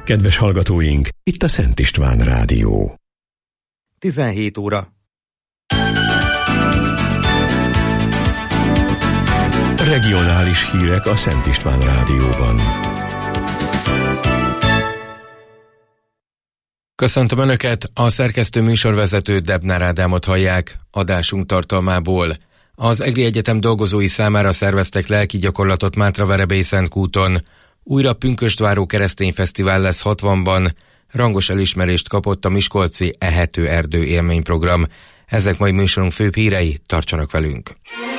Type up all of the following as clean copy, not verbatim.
Kedves hallgatóink, itt a Szent István Rádió. 17 óra. Regionális hírek a Szent István Rádióban. Köszöntöm Önöket, a szerkesztő műsorvezető Debnár Ádámot hallják. Adásunk tartalmából: az EGRI Egyetem dolgozói számára szerveztek lelki gyakorlatot Mátraverebélyszentkúton, újra pünkösdváró keresztény fesztivál lesz 60-ban, rangos elismerést kapott a miskolci Ehető Erdő élményprogram. Ezek mai műsorunk főbb hírei, tartsanak velünk!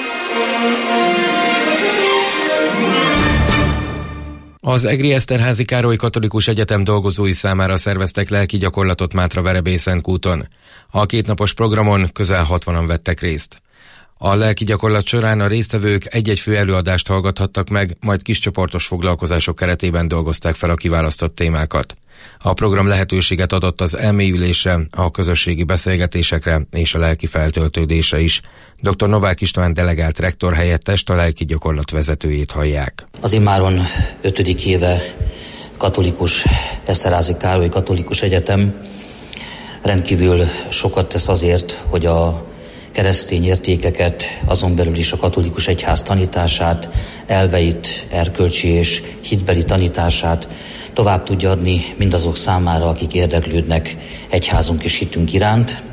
Az EGRI Eszterházy Károly Katolikus Egyetem dolgozói számára szerveztek lelki gyakorlatot Mátraverebélyszentkúton. A kétnapos programon közel 60-an vettek részt. A lelki gyakorlat során a résztvevők egy-egy fő előadást hallgathattak meg, majd kiscsoportos foglalkozások keretében dolgozták fel a kiválasztott témákat. A program lehetőséget adott az elmélyülésre, a közösségi beszélgetésekre és a lelki feltöltődésre is. Dr. Novák István delegált rektor helyettest, a lelki gyakorlat vezetőjét hallják. Az immáron 5. éve katolikus Eszterházy Károly Katolikus Egyetem rendkívül sokat tesz azért, hogy a keresztény értékeket, azon belül is a katolikus egyház tanítását, elveit, erkölcsi és hitbeli tanítását tovább tudja adni mindazok számára, akik érdeklődnek egyházunk és hitünk iránt.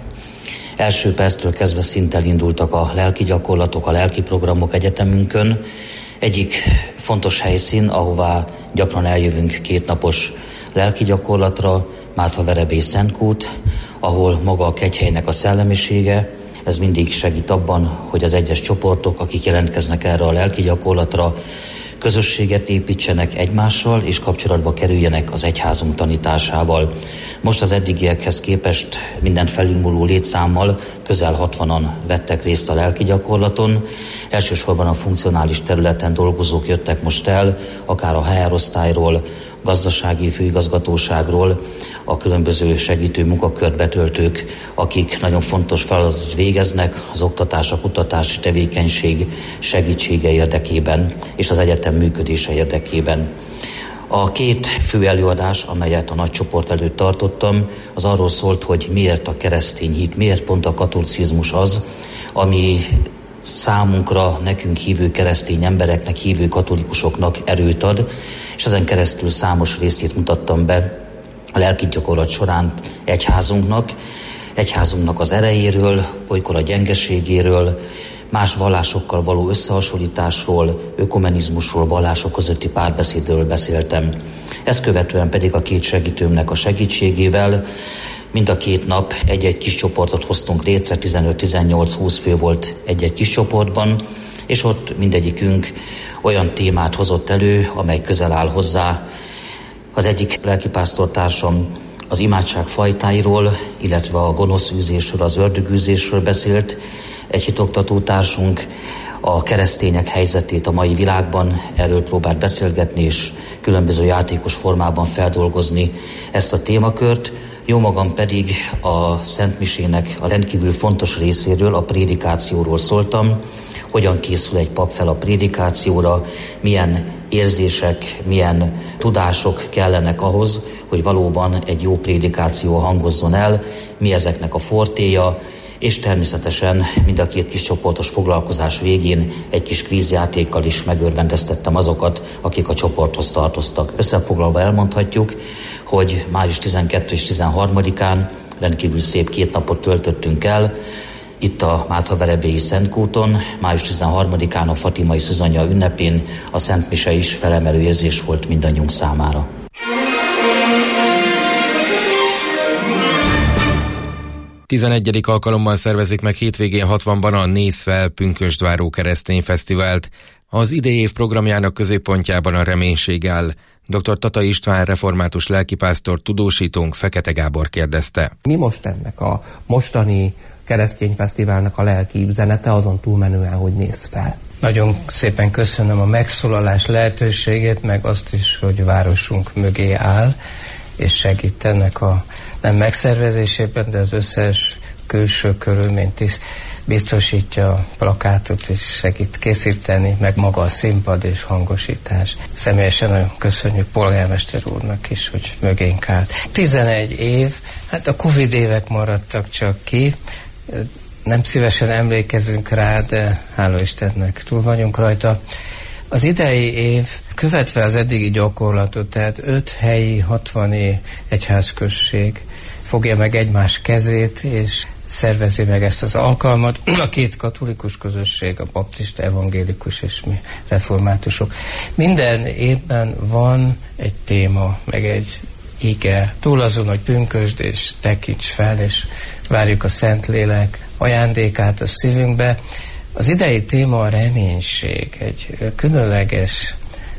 Első perctől kezdve szinttel indultak a lelki gyakorlatok, a lelki programok egyetemünkön. Egyik fontos helyszín, ahová gyakran eljövünk kétnapos lelki gyakorlatra, Mátraverebélyszentkút, ahol maga a kegyhelynek a szellemisége, ez mindig segít abban, hogy az egyes csoportok, akik jelentkeznek erre a lelki gyakorlatra, közösséget építsenek egymással, és kapcsolatba kerüljenek az egyházunk tanításával. Most az eddigiekhez képest minden felülmúló létszámmal közel 60-an vettek részt a lelki gyakorlaton. Elsősorban a funkcionális területen dolgozók jöttek most el, akár a HR osztályról, gazdasági főigazgatóságról, a különböző segítő munkakört betöltők, akik nagyon fontos feladatot végeznek az oktatás, a kutatási tevékenység segítsége érdekében és az egyetem működése érdekében. A két fő előadás, amelyet a nagy csoport előtt tartottam, az arról szólt, hogy miért a keresztény hit, miért pont a katolicizmus az, ami számunkra, nekünk hívő keresztény embereknek, hívő katolikusoknak erőt ad, és ezen keresztül számos részét mutattam be a lelki gyakorlat során egyházunknak az erejéről, olykor a gyengeségéről, más vallásokkal való összehasonlításról, ökumenizmusról, vallások közötti párbeszédről beszéltem. Ezt követően pedig a két segítőmnek a segítségével mind a két nap egy-egy kis csoportot hoztunk létre, 15-18-20 fő volt egy-egy kis csoportban, és ott mindegyikünk olyan témát hozott elő, amely közel áll hozzá. Az egyik lelkipásztortársam az imádság fajtáiról, illetve a gonoszűzésről, az ördögűzésről beszélt. Egy hitoktató társunk a keresztények helyzetét a mai világban, erről próbált beszélgetni, és különböző játékos formában feldolgozni ezt a témakört. Jó magam pedig a Szent Misének a rendkívül fontos részéről, a prédikációról szóltam, hogyan készül egy pap fel a prédikációra, milyen érzések, milyen tudások kellenek ahhoz, hogy valóban egy jó prédikáció hangozzon el, mi ezeknek a fortéja, és természetesen mind a két kis csoportos foglalkozás végén egy kis kvízjátékkal is megörvendeztettem azokat, akik a csoporthoz tartoztak. Összefoglalva elmondhatjuk, hogy május 12 és 13-án rendkívül szép 2 napot töltöttünk el, itt a Mátraverebélyszentkúton, május 13-án a Fatimai Szűzanya ünnepén a Szent Mise is felemelő érzés volt mindannyiunk számára. A 11. alkalommal szervezik meg hétvégén 60-ban a Nézz fel pünkösdváró keresztény fesztivált. Az idei év programjának középpontjában a reménység áll. Dr. Tatai István református lelkipásztor tudósítónk Fekete Gábor kérdezte. Mi most ennek a mostani keresztény fesztiválnak a lelki üzenete, azon túlmenően, hogy nézz fel? Nagyon szépen köszönöm a megszólalás lehetőségét, meg azt is, hogy városunk mögé áll, és segít ennek a nem megszervezésében, de az összes külső körülményt is biztosítja, a plakátot is segít készíteni, meg maga a színpad és hangosítás. Személyesen nagyon köszönjük polgármester úrnak is, hogy mögénk állt. 11 év, hát a Covid évek maradtak csak ki, nem szívesen emlékezünk rá, de hála Istennek túl vagyunk rajta. Az idei év követve az eddigi gyakorlatot, tehát 5 helyi, 60 egyházközség fogja meg egymás kezét, és szervezi meg ezt az alkalmat. A 2 katolikus közösség, a baptista, evangélikus és mi reformátusok. Minden évben van egy téma, meg egy ige. Túl azon, hogy pünkösd és tekints fel, és várjuk a Szentlélek ajándékát a szívünkbe. Az idei téma a reménység, egy különleges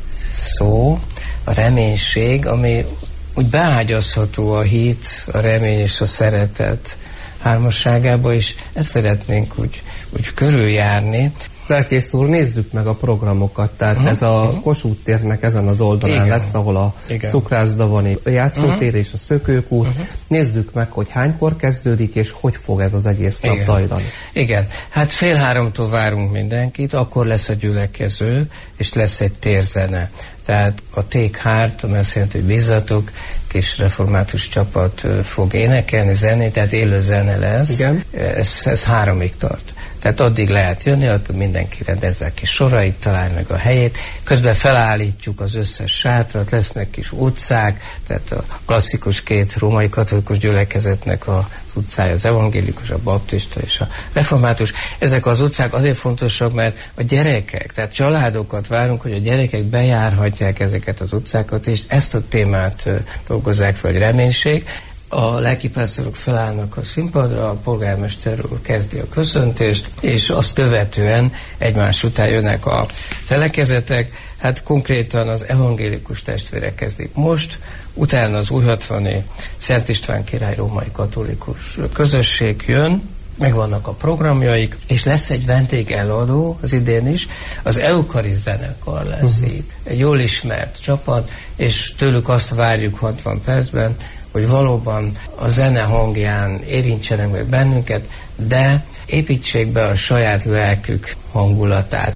szó, a reménység, ami úgy beágyazható a hit, a remény és a szeretet hármasságába, és ezt szeretnénk úgy körüljárni. Lelkész úr, nézzük meg a programokat, tehát ez a Kossuth térnek ezen az oldalán lesz, ahol a cukrászda van, a játszótér és a Szökőkút. Nézzük meg, hogy hánykor kezdődik, és hogy fog ez az egész nap zajlani. Igen, hát 2:30-tól várunk mindenkit, akkor lesz a gyülekező, és lesz egy térzene. Tehát a Take Heart, ami azt jelenti, hogy bízzatok, kis református csapat fog énekelni, zenni, tehát élő zene lesz. Igen. Ez 3-ig tart. Tehát addig lehet jönni, akkor mindenki rendezze a kis sorait, találj meg a helyét. Közben felállítjuk az összes sátrat, lesznek kis utcák, tehát a klasszikus 2 római katolikus gyülekezetnek az utcája, az evangélikus, a baptista és a református. Ezek az utcák azért fontosak, mert a gyerekek, tehát családokat várunk, hogy a gyerekek bejárhatják ezeket az utcákat, és ezt a témát dolgozzák fel, hogy reménység. A lelkipásztorok felállnak a színpadra, a polgármester úr kezdi a köszöntést, és azt követően egymás után jönnek a felekezetek. Hát konkrétan az evangélikus testvérek kezdik most, utána az újhatvani Szent István király római katolikus közösség jön, megvannak a programjaik, és lesz egy vendégeladó az idén is, az Eukariszt zenekar lesz itt, egy jól ismert csapat, és tőlük azt várjuk 60 percben, hogy valóban a zene hangján érintsenek meg bennünket, de építsék be a saját lelkük hangulatát.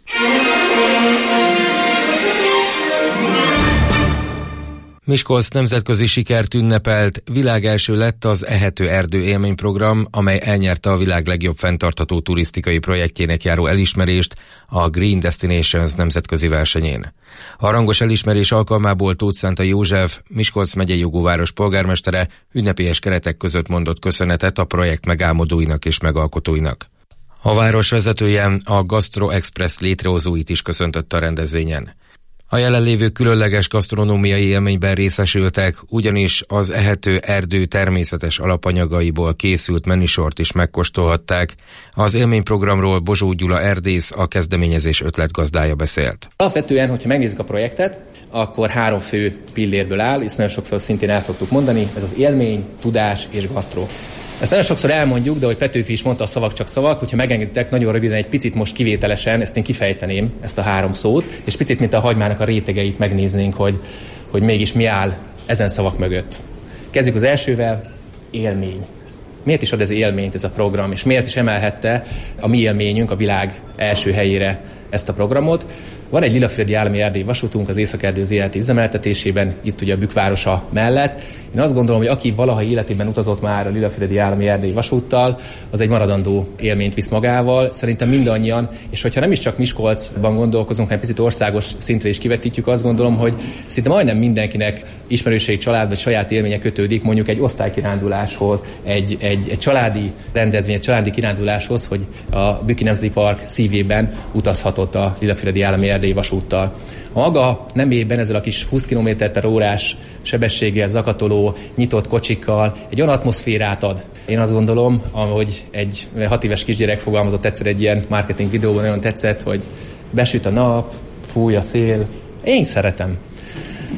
Miskolc nemzetközi sikert ünnepelt, világelső lett az Ehető Erdő élményprogram, amely elnyerte a világ legjobb fenntartható turisztikai projektjének járó elismerést a Green Destinations nemzetközi versenyén. A rangos elismerés alkalmából Tóth Szántai József, Miskolc megyei jogúváros polgármestere ünnepélyes keretek között mondott köszönetet a projekt megálmodóinak és megalkotóinak. A város vezetője a Gastro Express létrehozóit is köszöntötte a rendezvényen. A jelenlévők különleges gasztronómiai élményben részesültek, ugyanis az Ehető Erdő természetes alapanyagaiból készült menüsort is megkóstolhatták. Az élményprogramról Bozsó Gyula erdész, a kezdeményezés ötletgazdája beszélt. Alapvetően, hogyha megnézzük a projektet, akkor 3 fő pillérből áll, és nagyon sokszor szintén el szoktuk mondani, ez az élmény, tudás és gasztró. Ezt nagyon sokszor elmondjuk, de ahogy Petőfi is mondta, a szavak csak szavak, hogyha megengeditek, nagyon röviden egy picit most kivételesen, ezt én kifejteném, ezt a 3 szót, és picit, mint a hagymának a rétegeit megnéznénk, hogy mégis mi áll ezen szavak mögött. Kezdjük az elsővel, élmény. Miért is ad ez élményt ez a program, és miért is emelhette a mi élményünk a világ első helyére ezt a programot? Van egy Lilafüredi Állami Erdélyi Vasútunk az Észak-Erdő ZRT üzemeltetésében, itt ugye a Bükk városa mellett. Én azt gondolom, hogy aki valaha életében utazott már a Lilafüredi Állami Erdélyi Vasúttal, az egy maradandó élményt visz magával. Szerintem mindannyian, és hogyha nem is csak Miskolcban gondolkozunk, hanem picit országos szintre is kivetítjük, azt gondolom, hogy szinte majdnem mindenkinek ismerősei, család vagy saját élménye kötődik mondjuk egy osztálykiránduláshoz, egy családi rendezvény, egy családi kiránduláshoz, hogy a Bükki Nemzeti Park szívében utazhatott a Lilafüredi Állami Erdélyi Vasúttal. A maga nemében ezzel a kis 20 km/órás sebességgel zakatoló, nyitott kocsikkal egy olyan atmoszférát ad. Én azt gondolom, ahogy egy 6 éves kisgyerek fogalmazott egyszer egy ilyen marketing videóban, nagyon tetszett, hogy besüt a nap, fúj a szél. Én szeretem.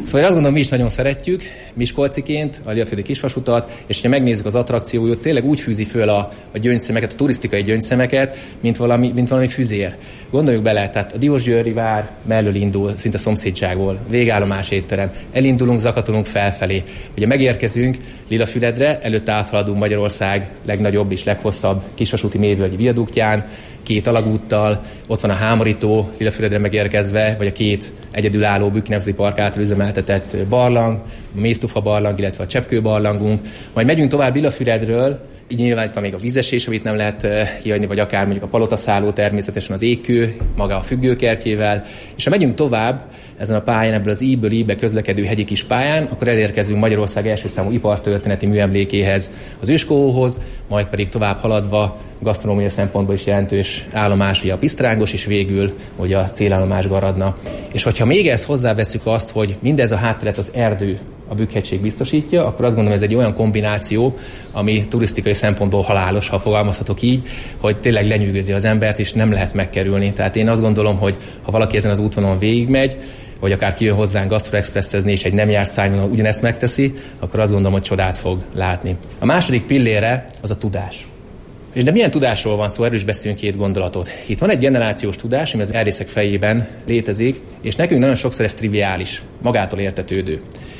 Szóval én azt gondolom, mi is nagyon szeretjük miskolciként a Lillaföldi kisvasutat, és ha megnézzük az attrakciót, tényleg úgy fűzi föl a gyöngyszemeket, a turisztikai gyöngyszemeket, mint valami füzér. Gondoljuk bele, tehát a Diósgyőri vár mellől indul, szinte szomszédságból, végállomás étterem, elindulunk, zakatolunk felfelé. Ugye megérkezünk Lillafüredre, előtte áthaladunk Magyarország legnagyobb és leghosszabb kisvasúti mélyvölgyi viaduktján, 2 alagúttal, ott van a Hámorító Lillafüredre megérkezve, vagy a 2 egyedülálló Bükki Nemzeti Park által üzemeltetett barlang, a Méztufa barlang, illetve a Cseppkő barlangunk. Majd megyünk tovább Lillafüredről, így nyilván itt van még a vízesés, amit nem lehet kihagyni, vagy akár mondjuk a palotaszálló, természetesen az égkő, maga a függőkertjével. És ha megyünk tovább ezen a pályán, ebből az íből íbe közlekedő hegyi kis pályán, akkor elérkezünk Magyarország első számú ipartörténeti műemlékéhez, az Őskóhoz, majd pedig tovább haladva gasztronómiai szempontból is jelentős állomás, ugye a Pisztrángos, és végül ugye a célállomás Garadna. És hogyha még ezt hozzáveszünk azt, hogy mindez a hátteret az erdő, a Bükk-hegység biztosítja, akkor azt gondolom, ez egy olyan kombináció, ami turisztikai szempontból halálos, ha fogalmazhatok így, hogy tényleg lenyűgözi az embert, és nem lehet megkerülni. Tehát én azt gondolom, hogy ha valaki ezen az útvonalon végigmegy, vagy akár kijön hozzánk gasztroexpresszezni, és egy nem járt szárnyvonalon ugyanezt megteszi, akkor azt gondolom, hogy csodát fog látni. A második pillére az a tudás. És de milyen tudásról van szó? Erről is beszélünk 2 gondolatot. Itt van egy generációs tudás, ami az erdészek fejében létezik, és nekünk nagyon sokszor ez triviális, magától értetődő.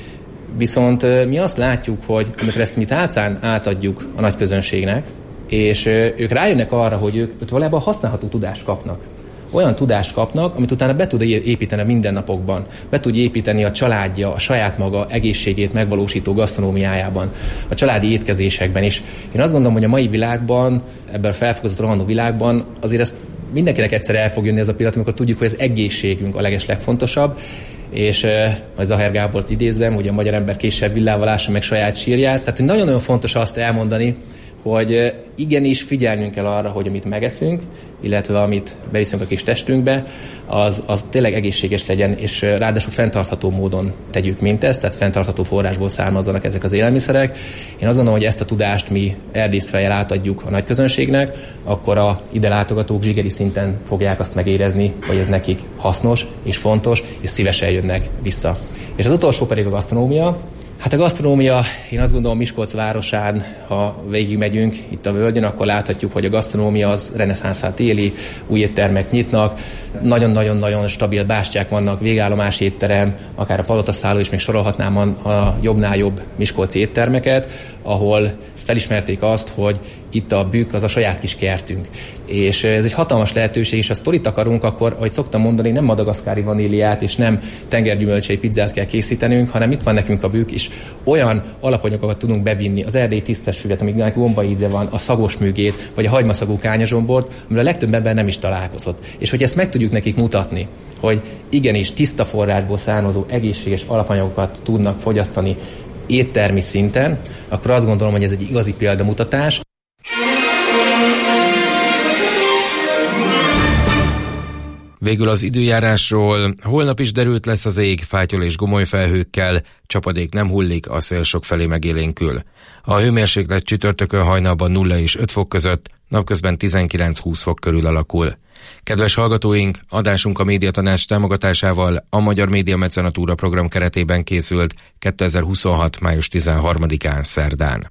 Viszont mi azt látjuk, hogy amikor ezt mi tálcán átadjuk a nagy közönségnek, és ők rájönnek arra, hogy ők valójában használható tudást kapnak. Olyan tudást kapnak, amit utána be tud építeni a mindennapokban. Be tud építeni a családja, a saját maga egészségét megvalósító gasztronómiájában, a családi étkezésekben is. Én azt gondolom, hogy a mai világban, ebben a felfokozott rohanó világban azért ezt mindenkinek egyszer el fog jönni ez a pillanat, amikor tudjuk, hogy az egészségünk a legfontosabb, és majd Zahár Gábort idézzem, hogy a magyar ember késsel villával ássa meg saját sírját. Tehát, hogy nagyon-nagyon fontos azt elmondani, hogy igenis figyelnünk kell arra, hogy amit megeszünk, illetve amit beviszünk a kis testünkbe, az tényleg egészséges legyen, és ráadásul fenntartható módon tegyük mindezt, tehát fenntartható forrásból származzanak ezek az élelmiszerek. Én azt gondolom, hogy ezt a tudást mi erdészfejjel átadjuk a nagy közönségnek, akkor a ide látogatók zsigeri szinten fogják azt megérezni, hogy ez nekik hasznos és fontos, és szívesen jönnek vissza. És az utolsó pedig a gasztronómia. Hát a gasztronómia, én azt gondolom Miskolc városán, ha végigmegyünk itt a völgyön, akkor láthatjuk, hogy a gasztronómia az reneszánszát éli, új éttermek nyitnak, nagyon-nagyon-nagyon stabil bástyák vannak, végállomás étterem, akár a palotaszálló is, még sorolhatnám a jobbnál jobb miskolci éttermeket, ahol felismerték azt, hogy itt a Bükk az a saját kis kertünk. És ez egy hatalmas lehetőség, és ha sztorit akarunk, akkor, ahogy szoktam mondani, nem madagaszkári vaníliát és nem tengergyümölcsei pizzát kell készítenünk, hanem itt van nekünk a Bükk, és olyan alapanyagokat tudunk bevinni, az erdélyi tisztesfüvet, amiknek gombaíze van, a szagos műgét, vagy a hagymaszagú kányazsombort, amivel a legtöbb ember nem is találkozott. És hogy ezt meg tudjuk nekik mutatni, hogy igenis tiszta forrásból származó egészséges alapanyagokat tudnak fogyasztani éttermi szinten, akkor azt gondolom, hogy ez egy igazi példamutatás. Végül az időjárásról. Holnap is derült lesz az ég, fátyol és gomoly felhőkkel, csapadék nem hullik, a szél sokfelé megélénkül. A hőmérséklet csütörtökön hajnalban 0 és 5 fok között, napközben 19-20 fok körül alakul. Kedves hallgatóink, adásunk a Médiatanács támogatásával a Magyar Média Mecenatúra program keretében készült 2026. május 13-án szerdán.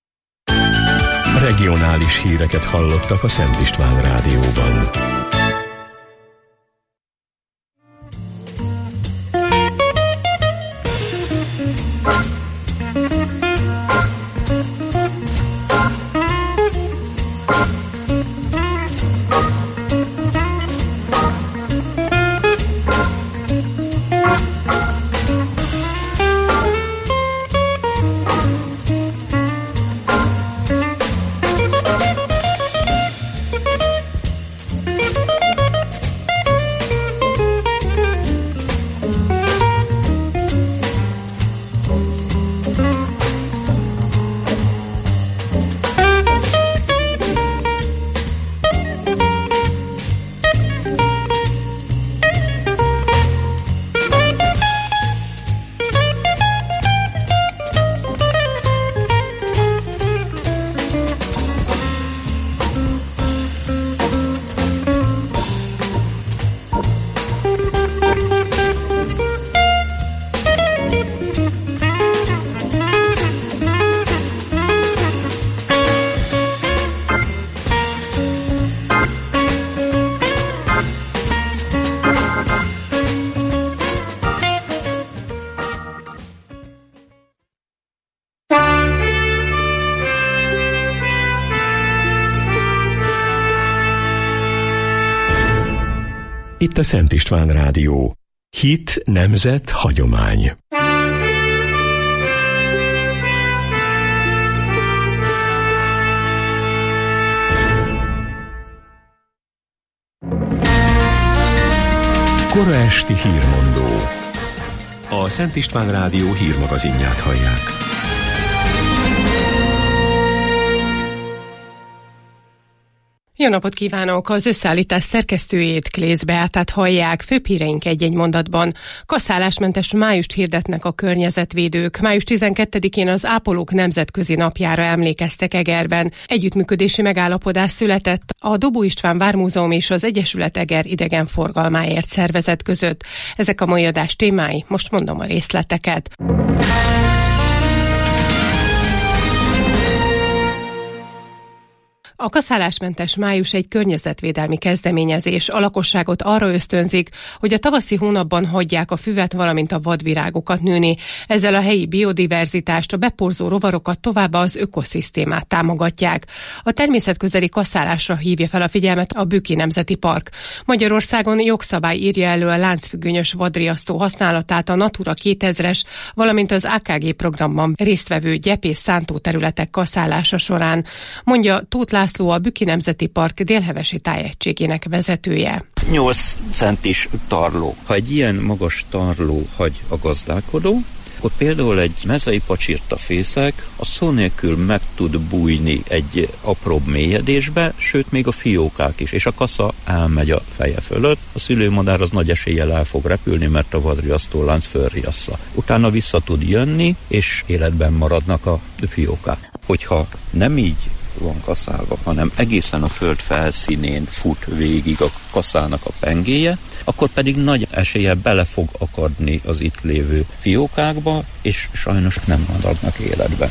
Regionális híreket hallottak a Szent István Rádióban. Itt a Szent István Rádió. Hit, nemzet, hagyomány. Kora esti hírmondó. A Szent István Rádió hírmagazinját hallják. Jó napot kívánok! Az összeállítás szerkesztőjét, Klész Beátát hallják. Főbb híreink egy-egy mondatban. Kasszálásmentes májust hirdetnek a környezetvédők. Május 12-én az Ápolók Nemzetközi Napjára emlékeztek Egerben. Együttműködési megállapodás született a Dobó István Vármúzeum és az Egyesület Eger idegenforgalmáért szervezet között. Ezek a mai adás témái, most mondom a részleteket. A kasszálásmentes május egy környezetvédelmi kezdeményezés. A lakosságot arra ösztönzik, hogy a tavaszi hónapban hagyják a füvet, valamint a vadvirágokat nőni. Ezzel a helyi biodiverzitást, a beporzó rovarokat, továbbá az ökoszisztémát támogatják. A természetközeli kasszálásra hívja fel a figyelmet a Bükki Nemzeti Park. Magyarországon jogszabály írja elő a láncfüggönyös vadriasztó használatát a Natura 2000-es, valamint az AKG programban résztvevő gyepész szántóterületek kasszálása során, mondja Tóth László, a Bükki Nemzeti Park délhevesi tájegységének vezetője. 8 centis tarló. Ha egy ilyen magas tarló hagy a gazdálkodó, akkor például egy mezei pacsirtafészek a szó nélkül meg tud bújni egy apróbb mélyedésbe, sőt még a fiókák is, és a kassa elmegy a feje fölött. A szülőmadár az nagy eséllyel el fog repülni, mert a vadriasztólánc fölriassza. Utána vissza tud jönni, és életben maradnak a fiókák. Hogyha nem így van kaszálva, hanem egészen a föld felszínén fut végig a kaszának a pengéje, akkor pedig nagy eséllyel bele fog akadni az itt lévő fiókákba, és sajnos nem maradnak életben.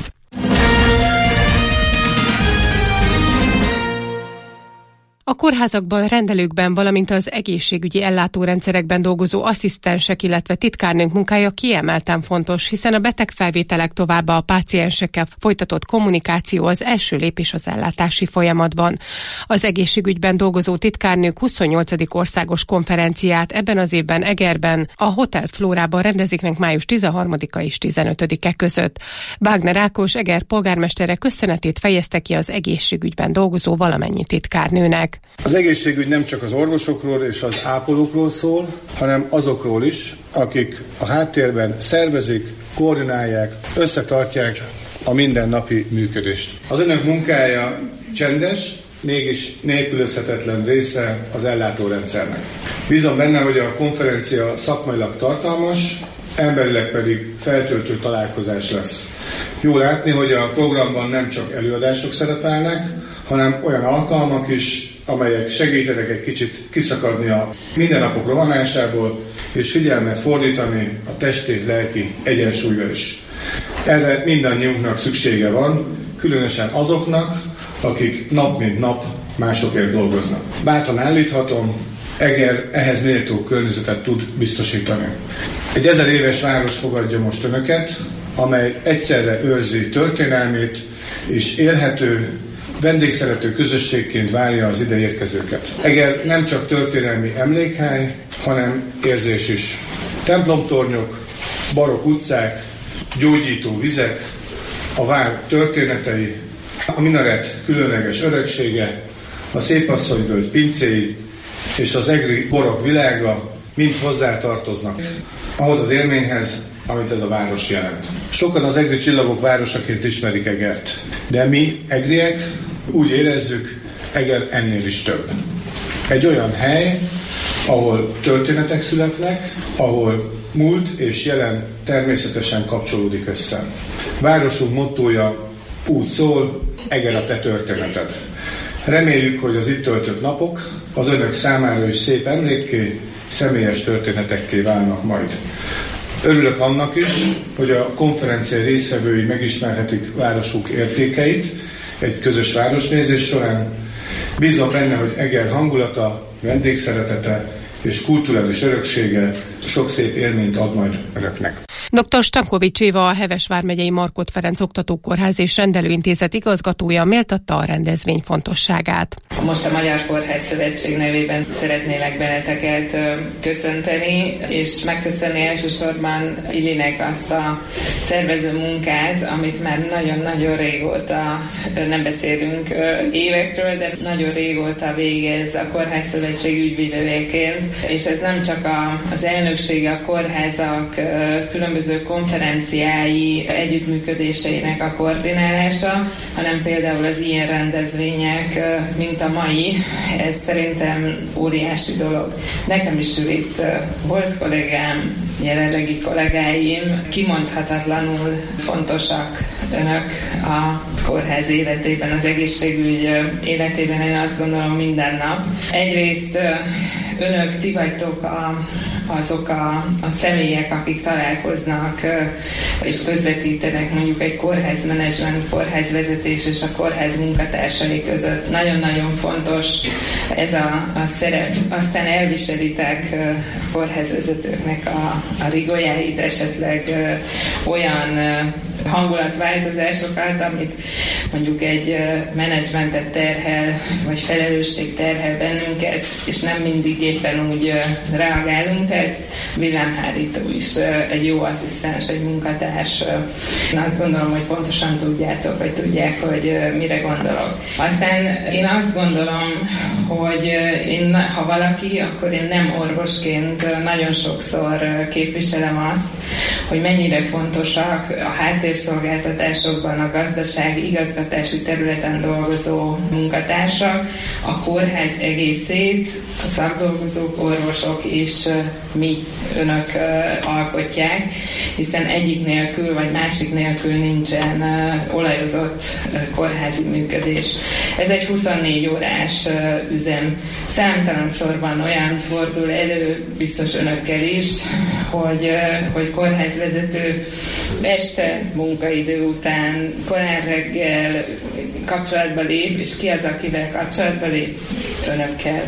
A kórházakban, rendelőkben, valamint az egészségügyi ellátórendszerekben dolgozó asszisztensek, illetve titkárnők munkája kiemelten fontos, hiszen a betegfelvételek, továbbá a páciensekkel folytatott kommunikáció az első lépés az ellátási folyamatban. Az egészségügyben dolgozó titkárnők 28. országos konferenciát ebben az évben Egerben, a Hotel Flórában rendezik meg május 13-a és 15-e között. Wagner Ákos Eger polgármestere köszönetét fejezte ki az egészségügyben dolgozó valamennyi titkárnőnek. Az egészségügy nem csak az orvosokról és az ápolókról szól, hanem azokról is, akik a háttérben szervezik, koordinálják, összetartják a mindennapi működést. Az önök munkája csendes, mégis nélkülözhetetlen része az ellátórendszernek. Bízom benne, hogy a konferencia szakmailag tartalmas, emberileg pedig feltöltő találkozás lesz. Jó látni, hogy a programban nem csak előadások szerepelnek, hanem olyan alkalmak is, amelyek segítenek egy kicsit kiszakadni a mindennapok rohanásából, és figyelmet fordítani a testi-lelki egyensúlyra is. Erre mindannyiunknak szüksége van, különösen azoknak, akik nap mint nap másokért dolgoznak. Bátran állíthatom, Eger ehhez méltó környezetet tud biztosítani. Egy 1000 éves város fogadja most önöket, amely egyszerre őrzi történelmét és élhető, vendégszerető közösségként várja az ide érkezőket. Eger nem csak történelmi emlékhely, hanem érzés is. Templomtornyok, barokk utcák, gyógyító vizek, a vár történetei, a minaret különleges öröksége, a Szépasszonyvölgy pincéi és az egri borok világa mind hozzátartoznak ahhoz az élményhez, amit ez a város jelent. Sokan az egri csillagok városaként ismerik Egert, de mi, egriek, úgy érezzük, Eger ennél is több. Egy olyan hely, ahol történetek születnek, ahol múlt és jelen természetesen kapcsolódik össze. Városunk mottója úgy szól, Eger a te történeted. Reméljük, hogy az itt töltött napok az önök számára is szép emlékké, személyes történetekké válnak majd. Örülök annak is, hogy a konferencia résztvevői megismerhetik városuk értékeit egy közös városnézés során. Bízom benne, hogy Eger hangulata, vendégszeretete és kulturális öröksége sok szép élményt ad majd önöknek. Dr. Stankovics Éva, a Heves vármegyei Markhot Ferenc Oktatókórház és Rendelőintézet igazgatója méltatta a rendezvény fontosságát. Most a Magyar Kórház Szövetség nevében szeretnélek benneteket köszönteni, és megköszönni elsősorban Illinek azt a szervező munkát, amit már nagyon-nagyon régóta, nem beszélünk évekről, de nagyon régóta végez a Kórház Szövetség ügyvivőjeként, és ez nem csak az elnöksége, a kórházak különböző konferenciái együttműködéseinek a koordinálása, hanem például az ilyen rendezvények, mint a mai, ez szerintem óriási dolog. Nekem is itt volt kollégám, jelenlegi kollégáim, kimondhatatlanul fontosak önök a kórház életében, az egészségügy életében, én azt gondolom minden nap. Egyrészt önök, ti vagytok azok a személyek, akik találkoznak és közvetítenek mondjuk egy kórházmenedzsment, kórházvezetés és a kórház munkatársai között. Nagyon-nagyon fontos ez a szerep. Aztán elviselitek kórházvezetőknek a rigójáit, esetleg olyan hangulatváltozásokat, amit mondjuk egy menedzsmentet terhel, vagy felelősség terhel bennünket, és nem mindig éppen úgy reagálunk, tehát villámhárító is egy jó asszisztens, egy munkatárs. Én azt gondolom, hogy pontosan tudjátok, vagy tudják, hogy mire gondolok. Aztán én azt gondolom, hogy ha valaki, akkor én nem orvosként nagyon sokszor képviselem azt, hogy mennyire fontosak a háttérszolgáltatásokban a gazdaság igazgatási területen dolgozó munkatársak, a kórház egészét, a szakdolgozók, orvosok és mi, önök alkotják, hiszen egyik nélkül vagy másik nélkül nincsen olajozott kórházi működés. Ez egy 24 órás üzem. Számtalanszor van olyan fordul elő, biztos önökkel is, hogy kórházvezető este munkaidő után, korán reggel kapcsolatba lép, és ki az, akivel kapcsolatba lép? Önökkel.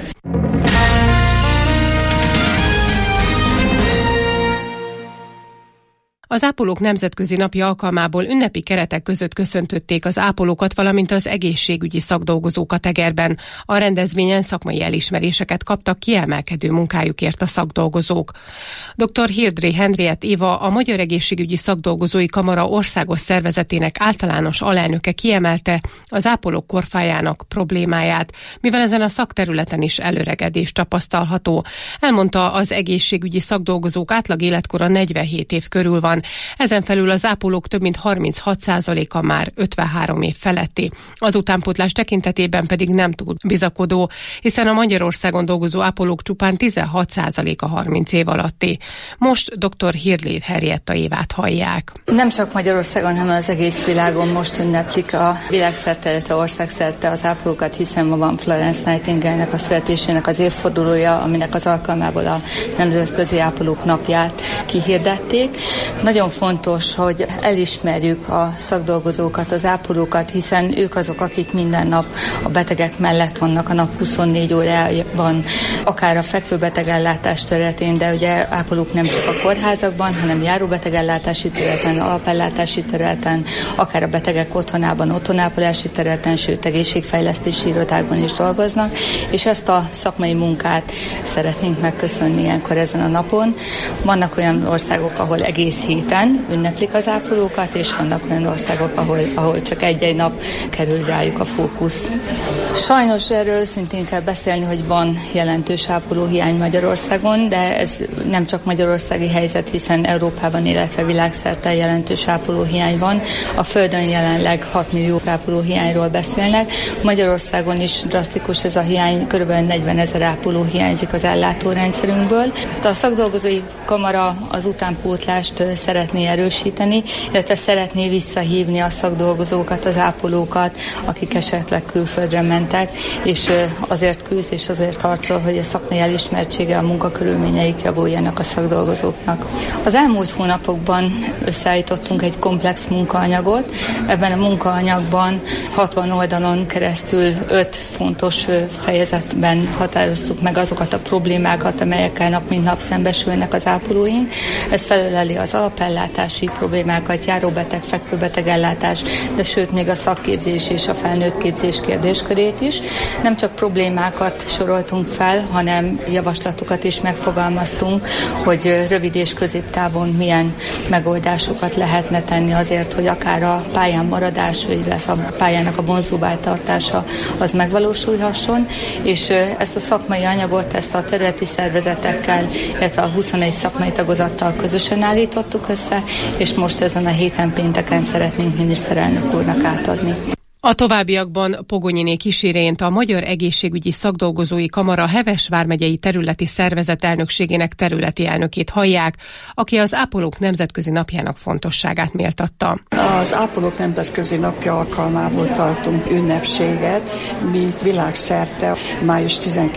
Az Ápolók Nemzetközi Napja alkalmából ünnepi keretek között köszöntötték az ápolókat, valamint az egészségügyi szakdolgozókat Egerben. A rendezvényen szakmai elismeréseket kaptak kiemelkedő munkájukért a szakdolgozók. Dr. Hirdré Henriett Éva, a Magyar Egészségügyi Szakdolgozói Kamara országos szervezetének általános alelnöke kiemelte az ápolók korfájának problémáját, mivel ezen a szakterületen is előregedés tapasztalható. Elmondta, az egészségügyi szakdolgozók átlag életkora 47 év körül van. Ezen felül az ápolók több mint 36%-a már 53 év feletti. Az utánpótlás tekintetében pedig nem túl bizakodó, hiszen a Magyarországon dolgozó ápolók csupán 16%-a 30 év alatti. Most dr. Hirdré Henriett Évát hallják. Nem csak Magyarországon, hanem az egész világon most ünneplik a világszerte, illetve országszerte az ápolókat, hiszen ma van Florence Nightingale-nek a születésének az évfordulója, aminek az alkalmából a Nemzetközi Ápolók Napját kihirdették. Nagyon fontos, hogy elismerjük a szakdolgozókat, az ápolókat, hiszen ők azok, akik minden nap a betegek mellett vannak a nap 24 órájában, akár a fekvőbetegellátás területén, de ugye ápolók nem csak a kórházakban, hanem járóbetegellátási területen, alapellátási területen, akár a betegek otthonában, otthonápolási területen, sőt egészségfejlesztési irodákban is dolgoznak, és ezt a szakmai munkát szeretnénk megköszönni ilyenkor ezen a napon. Vannak olyan országok, ahol egész héten ünneplik az ápolókat, és vannak olyan országok, ahol csak egy-egy nap kerül rájuk a fókusz. Sajnos erről őszintén kell beszélni, hogy van jelentős ápolóhiány Magyarországon, de ez nem csak magyarországi helyzet, hiszen Európában, illetve világszerte jelentős ápolóhiány van. A Földön jelenleg 6 millió ápolóhiányról beszélnek. Magyarországon is drasztikus ez a hiány, kb. 40 000 ápoló hiányzik az ellátórendszerünkből. A szakdolgozói kamara az utánpótlást szeretné erősíteni, illetve szeretné visszahívni a szakdolgozókat, az ápolókat, akik esetleg külföldre mentek, és azért küzd és azért harcol, hogy a szakmai elismertsége, a munkakörülményeik javuljanak a szakdolgozóknak. Az elmúlt hónapokban összeállítottunk egy komplex munkaanyagot. Ebben a munkaanyagban 60 oldalon keresztül 5 fontos fejezetben határoztuk meg azokat a problémákat, amelyekkel nap mint nap szembesülnek az ápolóink. Ez felöleli az napellátási problémákat, járóbeteg, fekvőbeteg ellátás, de sőt még a szakképzés és a felnőtt képzés kérdéskörét is. Nem csak problémákat soroltunk fel, hanem javaslatokat is megfogalmaztunk, hogy rövid és középtávon milyen megoldásokat lehetne tenni azért, hogy akár a pályán maradás, illetve a pályának a vonzóbbá tartása az megvalósulhasson, és ezt a szakmai anyagot, ezt a területi szervezetekkel, illetve a 21 szakmai tagozattal közösen állítottuk össze, és most ezen a héten pénteken szeretnénk miniszterelnök úrnak átadni. A továbbiakban Pogonyné Kisirént, a Magyar Egészségügyi Szakdolgozói Kamara Heves vármegyei területi szervezet elnökségének területi elnökét hallják, aki az ápolók nemzetközi napjának fontosságát méltatta. Az ápolók nemzetközi napja alkalmából tartunk ünnepséget, mi világszerte május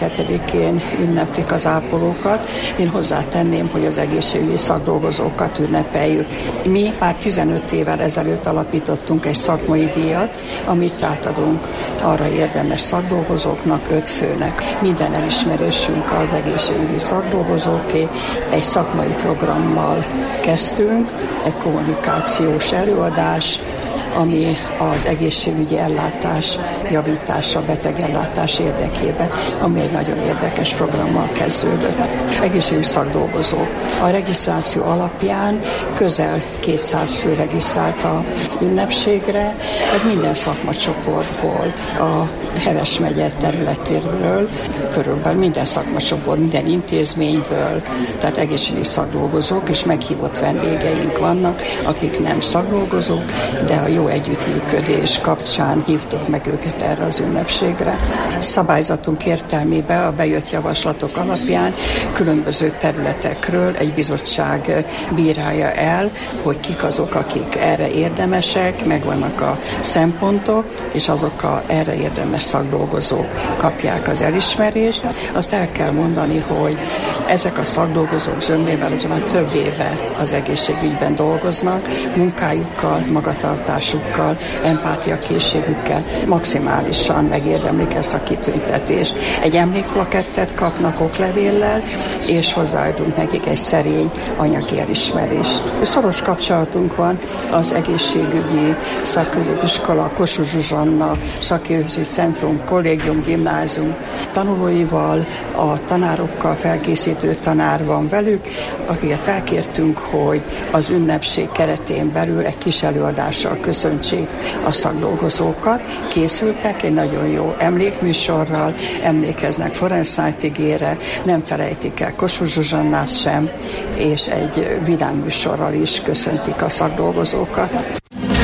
12-én ünneplik az ápolókat. Én hozzátenném, hogy az egészségügyi szakdolgozókat ünnepeljük. Mi már 15 évvel ezelőtt alapítottunk egy szakmai díjat, amit átadunk arra érdemes szakdolgozóknak, 5 főnek. Minden elismerésünk az egészségügyi szakdolgozóké. Egy szakmai programmal kezdtünk, egy kommunikációs előadás, ami az egészségügyi ellátás javítása, betegellátás érdekében, ami egy nagyon érdekes programmal kezdődött. Egészségügyi szakdolgozó. A regisztráció alapján közel 200 fő regisztrált a ünnepségre. Ez minden szakmacsoportból, a Heves megye területéről, körülbelül minden szakmacsoport, minden intézményből, tehát egészségügyi szakdolgozók, és meghívott vendégeink vannak, akik nem szakdolgozók, de a jó együttműködés kapcsán hívtuk meg őket erre az ünnepségre. Szabályzatunk értelmében a bejött javaslatok alapján különböző területekről egy bizottság bírálja el, hogy kik azok, akik erre érdemesek, megvannak a szempontok, és azok a erre érdemes szakdolgozók kapják az elismerést. Azt el kell mondani, hogy ezek a szakdolgozók zömével azon már több éve az egészségügyben dolgoznak, munkájukkal, magatartásukkal, empátiakészségükkel maximálisan megérdemlik ezt a kitüntetést. Egy emlékplakettet kapnak oklevéllel, és hozzáadunk nekik egy szerény anyagi elismerést. Szoros kapcsolatunk van az egészségügyi szakközépiskola, Kossuth Zsuzsanna szakképzési centrum, kollégium, gimnázium tanulóival, a tanárokkal, felkészítő tanár van velük, akiket felkértünk, hogy az ünnepség keretén belül egy kis előadással köszöntsék a szakdolgozókat. Készültek egy nagyon jó emlékműsorral, emlékeznek Florence Nightingale-re, nem felejtik el Kossuth Zsuzsannát sem, és egy vidám műsorral is köszöntik a szakdolgozókat.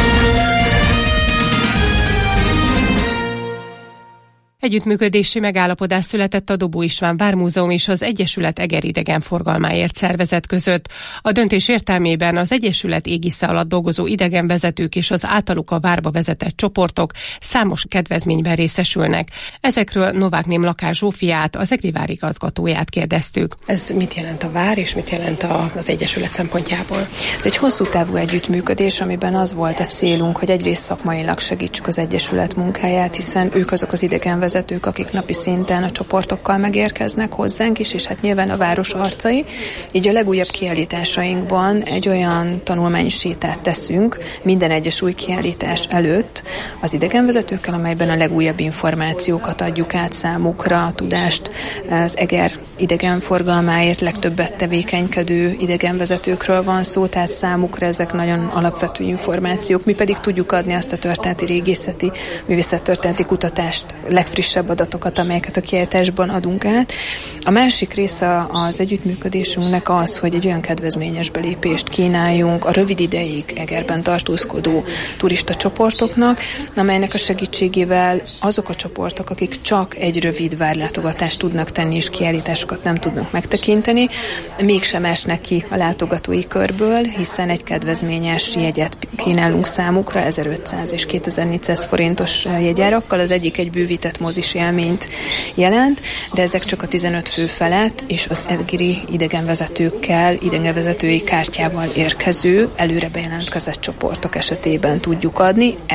Együttműködési megállapodás született a Dobó István Vármúzeum és az Egyesület Eger idegenforgalmáért szervezet között. A döntés értelmében az Egyesület égisze alatt dolgozó idegenvezetők és az általuk a várba vezetett csoportok számos kedvezményben részesülnek. Ezekről Novák Ném Lakás Zsófiát, az Egri vár igazgatóját kérdeztük. Ez mit jelent a vár, és mit jelent az Egyesület szempontjából? Ez egy hosszú távú együttműködés, amiben az volt a célunk, hogy egyrészt szakmailag segítsük az Egyesület munkáját, hiszen ők azok az idegenvezetők, akik napi szinten a csoportokkal megérkeznek hozzánk is, és hát nyilván a város arcai. Így a legújabb kiállításainkban egy olyan tanulmánysétát teszünk minden egyes új kiállítás előtt az idegenvezetőkkel, amelyben a legújabb információkat adjuk át számukra, a tudást az Eger idegenforgalmáért legtöbbet tevékenykedő idegenvezetőkről van szó, tehát számukra ezek nagyon alapvető információk. Mi pedig tudjuk adni azt a történeti régészeti, művészettörténeti kutatást, legfrissebb adatokat, amelyeket a kiállításban adunk át. A másik része az együttműködésünknek az, hogy egy olyan kedvezményes belépést kínáljunk a rövid ideig Egerben tartózkodó turista csoportoknak, amelynek a segítségével azok a csoportok, akik csak egy rövid várlátogatást tudnak tenni és kiállításokat nem tudnak megtekinteni, mégsem esnek ki a látogatói körből, hiszen egy kedvezményes jegyet kínálunk számukra, 1500 és 2400 forintos jegyárakkal, az egyik egy bővített mozis élményt jelent, de ezek csak a 15 fő felett és az egri idegenvezetőkkel, idegenvezetői kártyával érkező, előre bejelentkezett csoportok esetében tudjuk adni. Ezt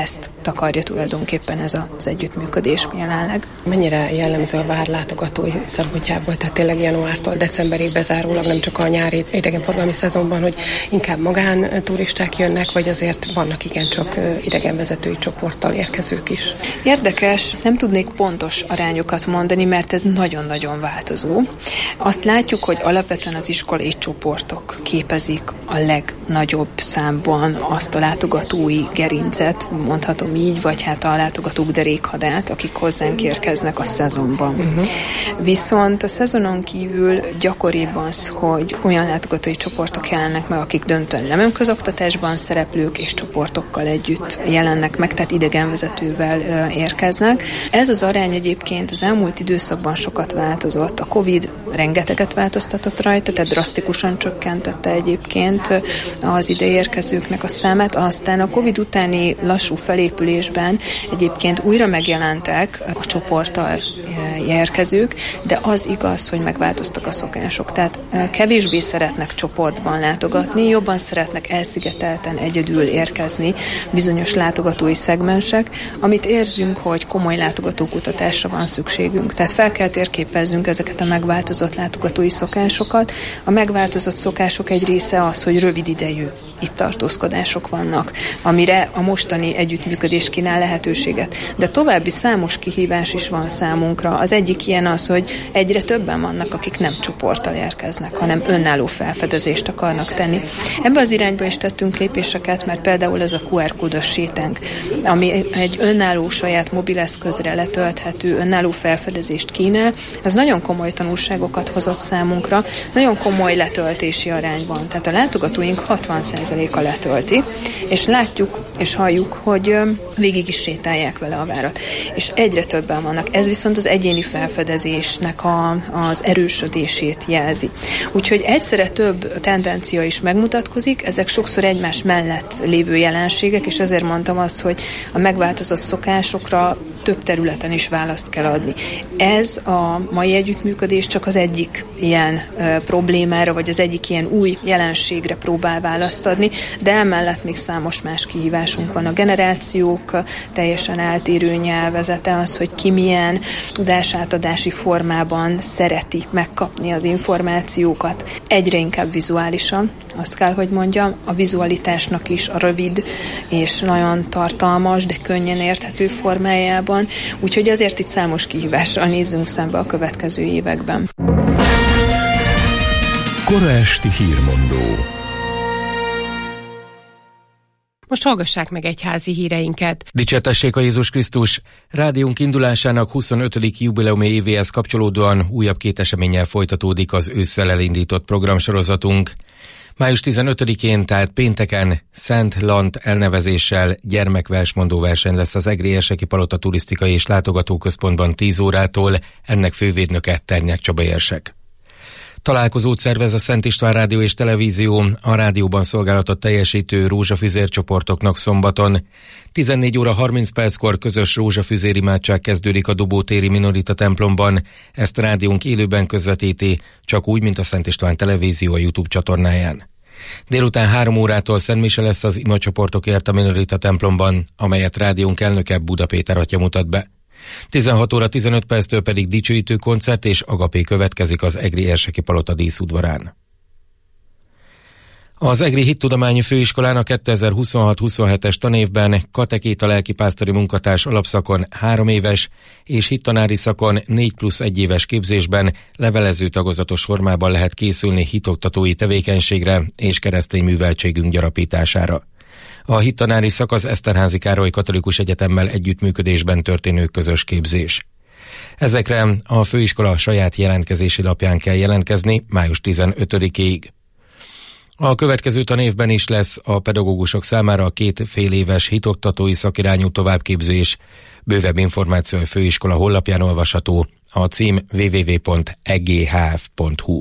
takarja tulajdonképpen ez az együttműködés jelenleg. Mennyire jellemző a vár látogatói szempontjából, tehát tényleg januártól decemberig bezárólag, nem csak a nyári idegenforgalmi szezonban, hogy inkább magánturisták jönnek, vagy azért vannak igencsak idegenvezetői csoporttal érkezők is? Érdekes, nem tudnék pontos arányokat mondani, mert ez nagyon-nagyon változó. Azt látjuk, hogy alapvetően az iskolai csoportok képezik a legnagyobb számban azt a látogatói gerincet, mondhatom így, vagy hát a látogatók derékhadát, akik hozzánk érkeznek a szezonban. Viszont a szezonon kívül gyakoribb az, hogy olyan látogatói csoportok jelennek meg, akik döntően nem önközoktatásban szereplők és csoportokkal együtt jelennek meg, tehát idegenvezetővel érkeznek. Ez az arány egyébként az elmúlt időszakban sokat változott. A Covid rengeteget változtatott rajta, tehát drasztikusan csökkentette egyébként az ideérkezőknek a számát. Aztán a Covid utáni lassú felépülésben egyébként újra megjelentek a csoporttal érkezők, de az igaz, hogy megváltoztak a szokások. Tehát kevésbé szeretnek csoportban látogatni, jobban szeretnek elszigetelten egyedül érkezni bizonyos látogatói szegmensek, amit érzünk, hogy komoly látogatókutatásra van szükségünk. Tehát fel kell térképeznünk ezeket a megváltozott látogatói szokásokat. A megváltozott szokások egy része az, hogy rövid idejű itt tartózkodások vannak, amire a mostani együttműködés kínál lehetőséget. De további számos kihívás is van számunkra. Az egyik ilyen az, hogy egyre többen vannak, akik nem csoporttal érkeznek, hanem önálló felfedezést akarnak tenni. Ebbe az irányba is tettünk lépéseket, mert például ez a QR kódos sétánk, ami egy önálló saját mobileszközre letölthető önálló felfedezést kínál, az nagyon komoly tanulságokat hozott számunkra, nagyon komoly letöltési arány van. Tehát a látogatóink 60%-a letölti, és látjuk és halljuk, hogy végig is sétálják vele a várat. És egyre többen vannak. Ez viszont az egyéni felfedezésnek az erősödését jelzi. Úgyhogy egyszerre több tendencia is megmutatkozik, ezek sokszor egymás mellett lévő jelenségek, és ezért mondtam azt, hogy a megváltozott szokásokra több területen is választ kell adni. Ez a mai együttműködés csak az egyik ilyen problémára, vagy az egyik ilyen új jelenségre próbál választ adni, de emellett még számos más kihívásunk van. A generációk teljesen eltérő nyelvezete, az, hogy ki milyen tudásátadási formában szereti megkapni az információkat. Egyre inkább vizuálisan, azt kell, hogy mondjam, a vizualitásnak is a rövid és nagyon tartalmas, de könnyen érthető formájában. Úgyhogy azért itt számos kihívással nézzünk szembe a következő években. Kora esti hírmondó. Most hallgassák meg egyházi híreinket. Dicsértessék a Jézus Krisztus! Rádiónk indulásának 25. jubileumi évéhez kapcsolódóan újabb 2 eseménnyel folytatódik az ősszel elindított programsorozatunk. Május 15-én, tehát pénteken Szent Lant elnevezéssel gyermekversmondó verseny lesz az Egri Érseki Palota Turisztikai és Látogatóközpontban 10 órától, ennek fővédnöke Ternyák Csaba érsek. Találkozót szervez a Szent István Rádió és Televízió a rádióban szolgálatot teljesítő rózsafüzér csoportoknak szombaton. 14 óra 30 perckor közös rózsafüzér imádság kezdődik a Dobótéri Minorita templomban. Ezt a rádiónk élőben közvetíti, csak úgy, mint a Szent István Televízió a YouTube csatornáján. Délután 3 órától szentmise lesz az imacsoportokért a Minorita templomban, amelyet rádiónk elnöke Buda Péter atya mutat be. 16 óra 15 perctől pedig dicsőítő koncert és agapé következik az Egri Érseki Palota díszudvarán. Az Egri Hittudományi Főiskolán a 2026-27-es tanévben katekéta lelkipásztori munkatárs alapszakon 3 éves és hittanári szakon 4+1 éves képzésben levelező tagozatos formában lehet készülni hitoktatói tevékenységre és keresztény műveltségünk gyarapítására. A hittanári szak az Eszterházy Károly Katolikus Egyetemmel együttműködésben történő közös képzés. Ezekre a főiskola saját jelentkezési lapján kell jelentkezni május 15-ig. A következő tanévben is lesz a pedagógusok számára a 2 fél éves hitoktatói szakirányú továbbképzés. Bővebb információ a főiskola honlapján olvasható, a cím www.eghf.hu.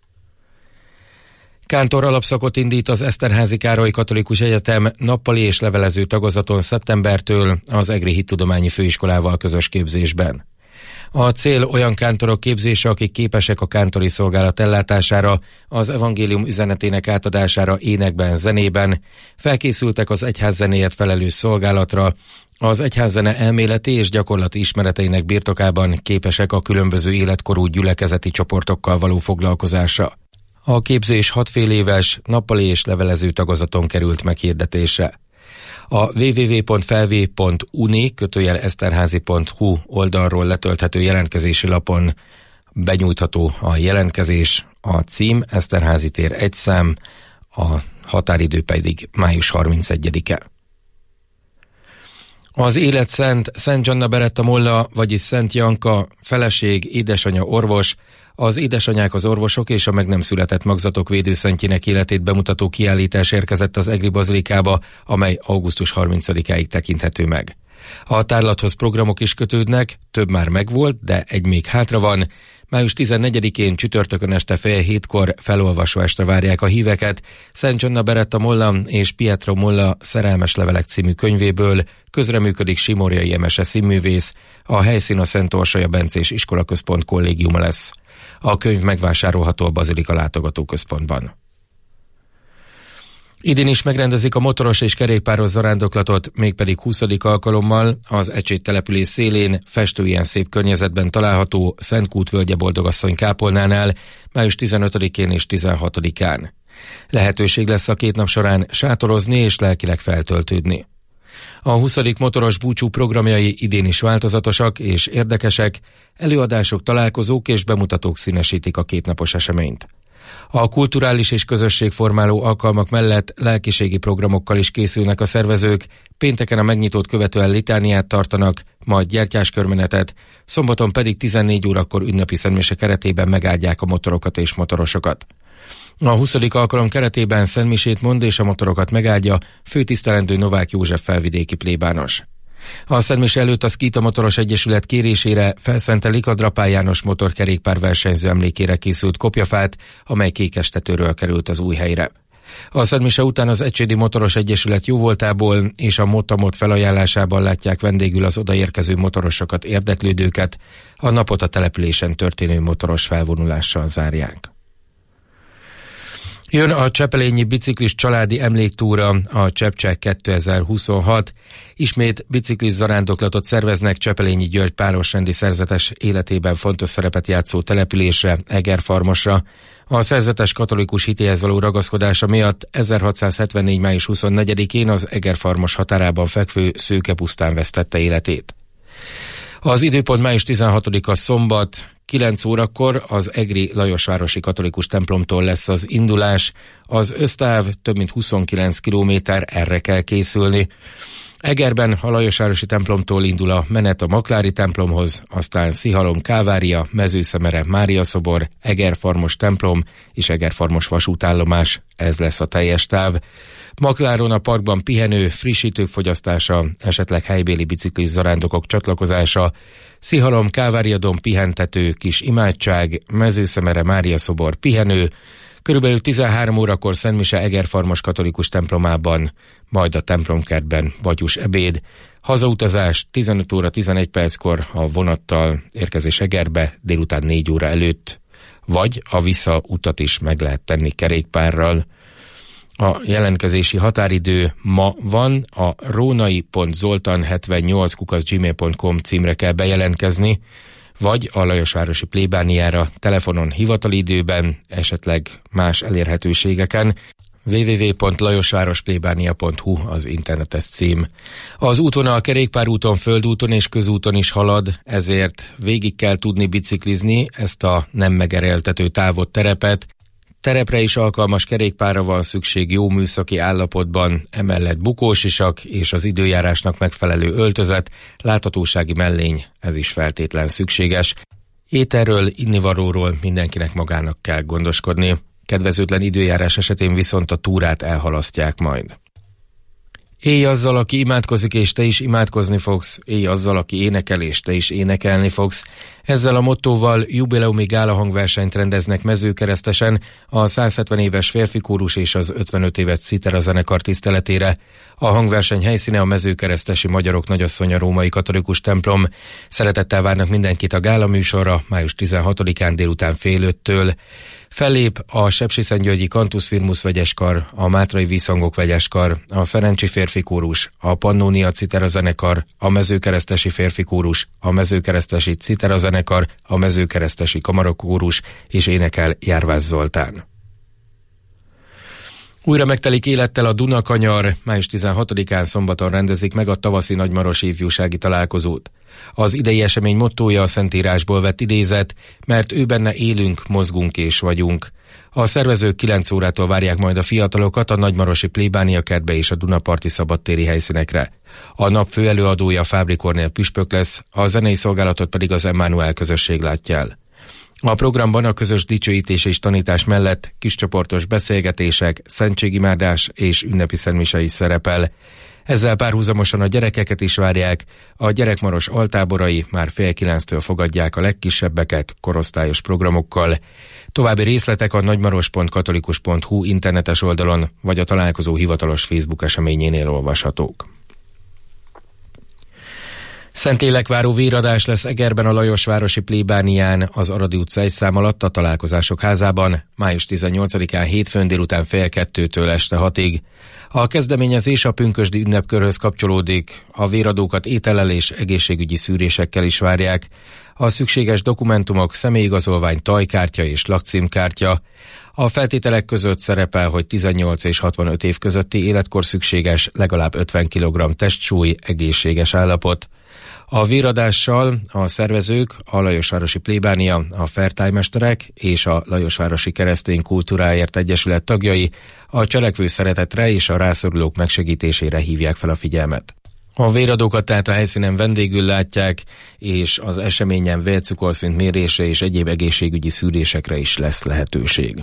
Kántor alapszakot indít az Eszterházy Károly Katolikus Egyetem nappali és levelező tagozaton szeptembertől az Egri Hittudományi Főiskolával közös képzésben. A cél olyan kántorok képzése, akik képesek a kántori szolgálat ellátására, az evangélium üzenetének átadására énekben, zenében, felkészültek az egyház zenéért felelős szolgálatra, Az egyházzene elméleti és gyakorlati ismereteinek birtokában képesek a különböző életkorú gyülekezeti csoportokkal való foglalkozásra. A képzés 6 fél éves, nappali és levelező tagozaton került meghirdetésre. A www.felv.uni/eszterházy.hu oldalról letölthető jelentkezési lapon benyújtható a jelentkezés, a cím Eszterházy tér 1 szám, a határidő pedig május 31-e. Az életszent Szent Gianna Beretta Molla, vagyis Szent Janka, feleség, édesanyja orvos, az édesanyák az orvosok és a meg nem született magzatok védőszentjének életét bemutató kiállítás érkezett az Egri Bazilikába, amely augusztus 30-áig tekinthető meg. A tárlathoz programok is kötődnek, több már megvolt, de egy még hátra van. Május 14-én csütörtökön este fél 7-kor felolvasó este várják a híveket Szent Gianna Beretta Molla és Pietro Molla Szerelmes levelek című könyvéből. Közreműködik Simorjai Emese színművész, a helyszín a Szent Orsolya Bencés Iskolaközpont kollégiuma lesz. A könyv megvásárolható a Bazilika látogatóközpontban. Idén is megrendezik a motoros és kerékpáros zarándoklatot, mégpedig 20. alkalommal az Ecsét település szélén, festőien szép környezetben található Szent Kút völgye Boldogasszony kápolnánál május 15-én és 16-án. Lehetőség lesz a 2 nap során sátorozni és lelkileg feltöltődni. A 20. motoros búcsú programjai idén is változatosak és érdekesek, előadások, találkozók és bemutatók színesítik a 2 napos eseményt. A kulturális és közösségformáló alkalmak mellett lelkiségi programokkal is készülnek a szervezők, pénteken a megnyitót követően litániát tartanak, majd gyertyáskörmenetet, szombaton pedig 14 órakor ünnepi szentmise keretében megáldják a motorokat és motorosokat. A 20. alkalom keretében szentmisét mond és a motorokat megáldja főtisztelendő Novák József felvidéki plébános. A szentmise előtt a Szkíta Motoros Egyesület kérésére felszentelik a Drapán János motorkerékpár versenyző emlékére készült kopjafát, amely Kékestetőről került az új helyre. A szentmise után az Ecsédi Motoros Egyesület jóvoltából és a Motamot felajánlásában látják vendégül az odaérkező motorosokat, érdeklődőket, a napot a településen történő motoros felvonulással zárják. Jön a Csepelényi biciklis családi emléktúra, a Csepcsek 2026. Ismét biciklis zarándoklatot szerveznek Csepelényi György párosrendi szerzetes életében fontos szerepet játszó településre, Egerfarmosra. A szerzetes katolikus hitéhez való ragaszkodása miatt 1674. május 24-én az Egerfarmos határában fekvő Szőkepusztán vesztette életét. Az időpont május 16-a szombat, 9 órakor az egri Lajosvárosi katolikus templomtól lesz az indulás. Az össztáv több mint 29 kilométer, erre kell készülni. Egerben a Lajosvárosi templomtól indul a menet a Maklári templomhoz, aztán Szihalom Kávária, Mezőszemere Mária szobor, Egerfarmos templom és Egerfarmos vasútállomás, ez lesz a teljes táv. Makláron a parkban pihenő, frissítők fogyasztása, esetleg helybéli biciklis zarándokok csatlakozása, Szihalom Káváriadon pihentető, kis imádság, Mezőszemere Mária szobor pihenő, körülbelül 13 órakor szentmise Egerfarmos katolikus templomában, majd a templomkertben vagyus ebéd, hazautazás 15 óra 11 perckor a vonattal érkezés Egerbe, délután 4 óra előtt, vagy a visszautat is meg lehet tenni kerékpárral. A jelentkezési határidő ma van, a rónai.zoltan78@gmail.com címre kell bejelentkezni, vagy a Lajosvárosi plébániára telefonon hivatali időben, esetleg más elérhetőségeken. www.lajosvárosplébánia.hu az internetes cím. Az útvonal kerékpárúton, földúton és közúton is halad, ezért végig kell tudni biciklizni ezt a nem megerőltető távot, terepet. Terepre is alkalmas kerékpárra van szükség jó műszaki állapotban, emellett bukósisak és az időjárásnak megfelelő öltözet, láthatósági mellény, ez is feltétlen szükséges. Ételről, innivalóról mindenkinek magának kell gondoskodni. Kedvezőtlen időjárás esetén viszont a túrát elhalasztják majd. Élj azzal, aki imádkozik, és te is imádkozni fogsz. Élj azzal, aki énekel, és te is énekelni fogsz. Ezzel a mottóval jubileumi gála hangversenyt rendeznek Mezőkeresztesen a 170 éves férfi kórus és az 55 éves Citera zenekar tiszteletére. A hangverseny helyszíne a Mezőkeresztesi Magyarok Nagyasszonya római katolikus templom. Szeretettel várnak mindenkit a gála műsorra május 16-án délután fél 5-től. Fellép a Sepsiszentgyörgyi Cantus Firmus vegyeskar, a Mátrai Vízhangok vegyeskar, a Szerencsi férfi kórus, a Pannonia Citera zenekar, a Mezőkeresztesi férfi kórus, a Mezőkeresztesi Citera zenekar, a Mezőkeresztesi kamarakórus, és énekel Járvász Zoltán. Újra megtelik élettel a Dunakanyar, május 16-án szombaton rendezik meg a tavaszi nagymarosi ifjúsági találkozót. Az idei esemény mottója a Szentírásból vett idézet, mert ő benne élünk, mozgunk és vagyunk. A szervezők 9 órától várják majd a fiatalokat a nagymarosi plébánia kertbe és a Dunaparti szabadtéri helyszínekre. A nap főelőadója Fábri Kornél püspök lesz, a zenei szolgálatot pedig az Emmanuel közösség látja el. A programban a közös dicsőítés és tanítás mellett kiscsoportos beszélgetések, szentségimádás és ünnepi szentmise is szerepel. Ezzel párhuzamosan a gyerekeket is várják, a gyerekmaros altáborai már 8:30-től fogadják a legkisebbeket korosztályos programokkal. További részletek a nagymaros.katolikus.hu internetes oldalon vagy a találkozó hivatalos Facebook eseményénél olvashatók. Szentlélekváró véradás lesz Egerben a Lajosvárosi plébánián, az Aradi utca 1 szám alatt a Találkozások házában, május 18-án hétfőn délután 1:30-től este 6-ig. A kezdeményezés a pünkösdi ünnepkörhöz kapcsolódik, a véradókat étellel és egészségügyi szűrésekkel is várják. A szükséges dokumentumok személyigazolvány, tajkártya és lakcímkártya. A feltételek között szerepel, hogy 18 és 65 év közötti életkor szükséges, legalább 50 kg testsúly, egészséges állapot. A véradással a szervezők, a Lajosvárosi plébánia, a fertálymesterek és a Lajosvárosi Keresztény Kultúráért Egyesület tagjai a cselekvő szeretetre és a rászorulók megsegítésére hívják fel a figyelmet. A véradókat tehát a helyszínen vendégül látják, és az eseményen vércukorszint mérése és egyéb egészségügyi szűrésekre is lesz lehetőség.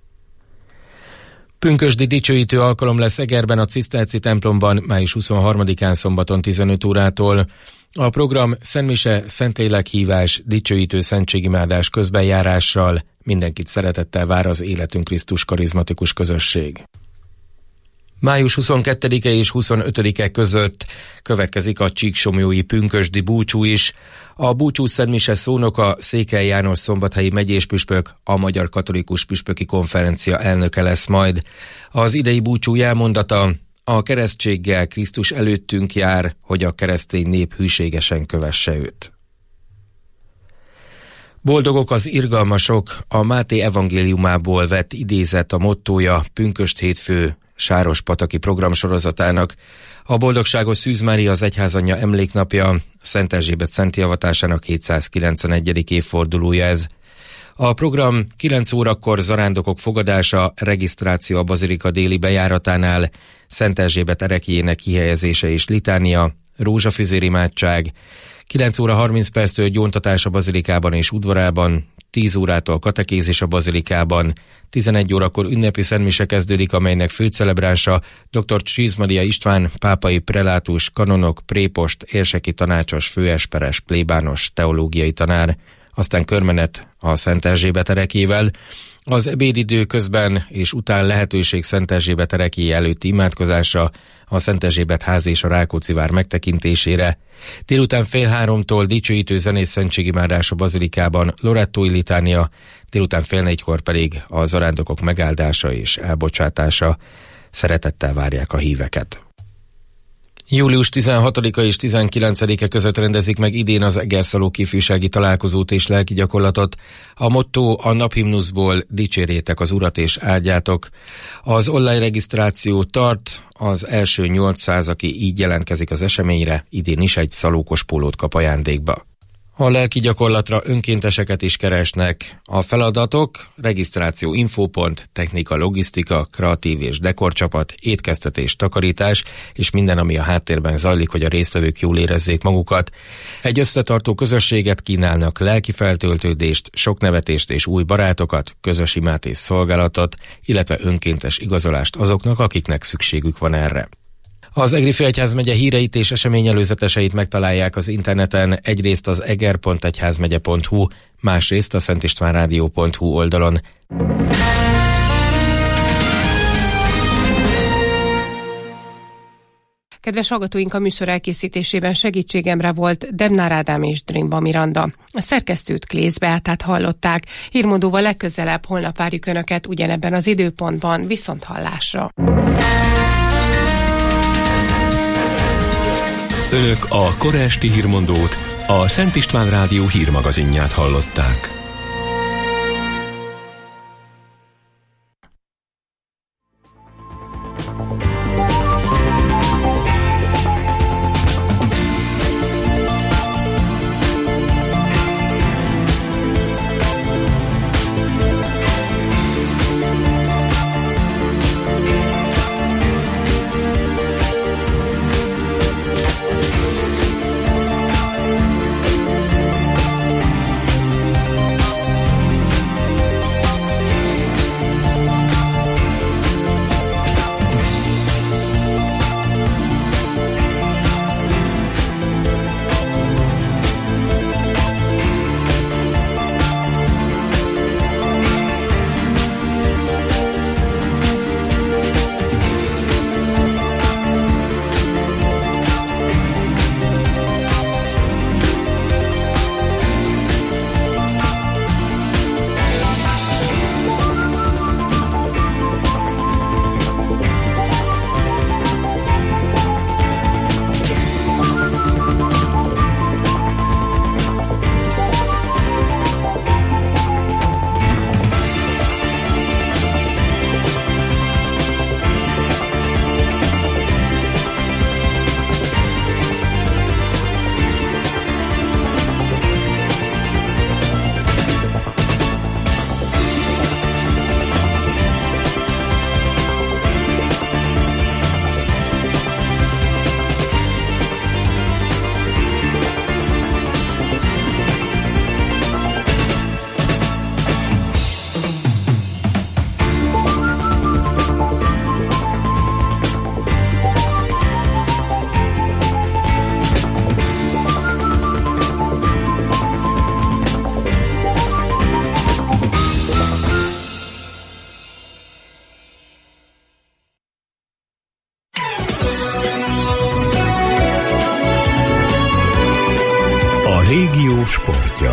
Pünkösdi dicsőítő alkalom lesz Egerben a Ciszterci templomban május 23-án szombaton 15 órától. A program szentmise, szentlélekhívás, dicsőítő szentségimádás közbenjárással mindenkit szeretettel vár az Életünk Krisztus karizmatikus közösség. Május 22-e és 25-e között következik a csíksomlyói pünkösdi búcsú is. A búcsú szentmise szónoka Székely János szombathelyi megyéspüspök, a Magyar Katolikus Püspöki Konferencia elnöke lesz majd. Az idei búcsú jelmondata: a keresztséggel Krisztus előttünk jár, hogy a keresztény nép hűségesen kövesse őt. Boldogok az irgalmasok, a Máté evangéliumából vett idézet a mottója pünkösd hétfő Sárospataki programsorozatának. A boldogságos Szűz Mária az egyházanyja emléknapja, Szent Erzsébet szentjavatásának 791. évfordulója ez. A program 9 órakor zarándokok fogadása, regisztráció a bazilika déli bejáratánál, Szent Erzsébet ereklyének kihelyezése és litánia, rózsafüzérimádság, 9 óra 30 perctől gyóntatás a bazilikában és udvarában, 10 órától katekézis a bazilikában, 11 órakor ünnepi szentmise kezdődik, amelynek főcelebránsa dr. Szűz Mária István, pápai prelátus, kanonok, prépost, érseki tanácsos, főesperes, plébános, teológiai tanár, aztán körmenet a Szent Erzsébet ereklyével. Az ebédidő közben és után lehetőség Szent Erzsébet ereklyé előtti imádkozásra, a Szent Erzsébet ház és a Rákóczi vár megtekintésére. Délután 2:30-tól dicsőítő zenész szentségimádás a bazilikában, lorettói litánia, délután 3:30-kor pedig a zarándokok megáldása és elbocsátása. Szeretettel várják a híveket. Július 16-a és 19-e között rendezik meg idén az Egerszalók ifjúsági találkozót és lelki gyakorlatot. A motto a naphimnuszból: dicsérjétek az Urat és áldjátok. Az online regisztráció tart, az első 800, aki így jelentkezik az eseményre, idén is egy szalókos pólót kap ajándékba. A lelki gyakorlatra önkénteseket is keresnek. A feladatok: regisztráció, infópont, technika, logisztika, kreatív és dekorcsapat, étkeztetés, takarítás és minden, ami a háttérben zajlik, hogy a résztvevők jól érezzék magukat. Egy összetartó közösséget kínálnak, lelki feltöltődést, sok nevetést és új barátokat, közös imát és szolgálatot, illetve önkéntes igazolást azoknak, akiknek szükségük van erre. Az Egri Főegyházmegye híreit és eseményelőzeteseit megtalálják az interneten, egyrészt az eger.egyházmegye.hu, másrészt a szentistvánrádió.hu oldalon. Kedves hallgatóink, a műsor elkészítésében segítségemre volt Demnár Ádám és Drimba Miranda. A szerkesztőt Klész Beátát hallották. Hírmondóval legközelebb holnap várjuk Önöket ugyanebben az időpontban, viszonthallásra. Önök a kora esti hírmondót, a Szent István Rádió hírmagazinját hallották. Régió sportja.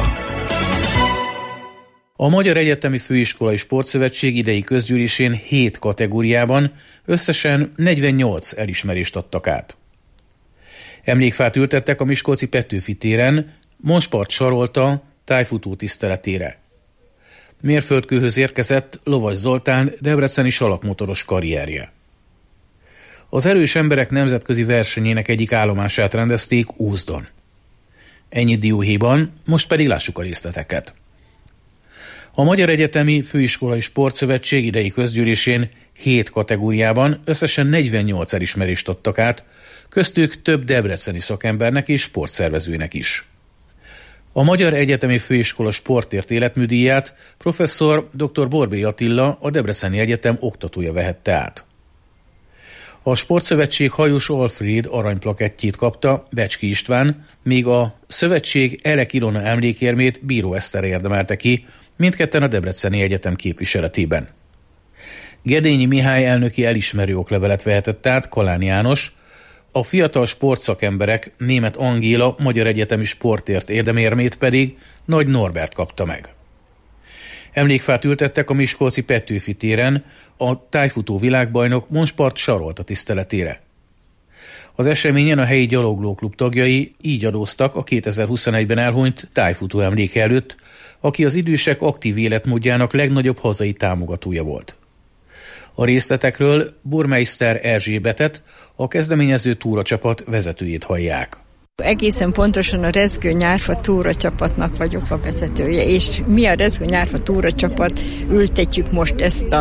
A Magyar Egyetemi Főiskolai Sportszövetség idei közgyűlésén 7 kategóriában összesen 48 elismerést adtak át. Emlékfát ültettek a miskolci Petőfi téren, Monspart Sarolta tájfutó tiszteletére. Mérföldkőhöz érkezett Lovas Zoltán debreceni salakmotoros karrierje. Az erős emberek nemzetközi versenyének egyik állomását rendezték Ózdon. Ennyi dióhéjban, most pedig lássuk a részleteket. A Magyar Egyetemi Főiskolai Sportszövetség idei közgyűlésén 7 kategóriában összesen 48 elismerést adtak át, köztük több debreceni szakembernek és sportszervezőnek is. A Magyar Egyetemi Főiskola Sportért életműdíját professzor dr. Borbély Attila, a Debreceni Egyetem oktatója vehette át. A Sportszövetség Hajós Alfréd aranyplakettjét kapta Becski István, míg a szövetség Elek Ilona emlékérmét Bíró Eszter érdemelte ki, mindketten a Debreceni Egyetem képviseletében. Gedényi Mihály elnöki elismerő oklevelet vehetett át Kalán János, a fiatal sportszakemberek Németh Angéla Magyar Egyetemi Sportért érdemérmét pedig Nagy Norbert kapta meg. Emlékfát ültettek a miskolci Petőfi téren a tájfutó világbajnok Monspart Sarolta tiszteletére. Az eseményen a helyi gyaloglóklub tagjai így adóztak a 2021-ben elhunyt tájfutó emléke előtt, aki az idősek aktív életmódjának legnagyobb hazai támogatója volt. A részletekről Burmeister Erzsébetet, a kezdeményező túracsapat vezetőjét hallják. Egészen pontosan a Rezgő Nyárfa túracsapatnak vagyok a vezetője, és mi a Rezgő Nyárfa túracsapat ültetjük most ezt a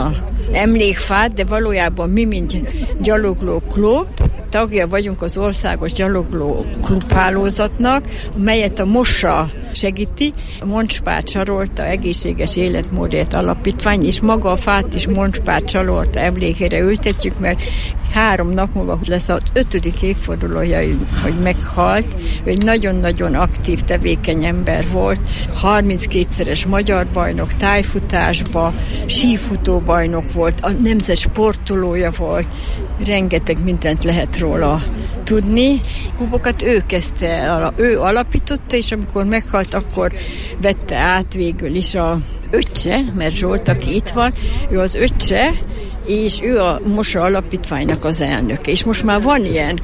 emlékfát, de valójában mi, mint gyalogló klub, tagja vagyunk az országos gyalogló klubhálózatnak, melyet a MOSA segíti. A Monspár Csarolta egészséges életmódért alapítvány, és maga a fát is Monspár Csarolta emlékére ültetjük, mert 3 nap múlva lesz az 5. évfordulója, hogy meghalt. Ő egy nagyon-nagyon aktív, tevékeny ember volt. 32-szeres magyar bajnok tájfutásba, sífutó bajnok volt, a nemzet sportolója volt. Rengeteg mindent lehet róla tudni. Klubokat ő kezdte el, ő alapította, és amikor meghalt, akkor vette át végül is a öccse, mert Zsolt, aki itt van, ő az öccse, és ő a MOSA alapítványnak az elnöke. És most már van ilyen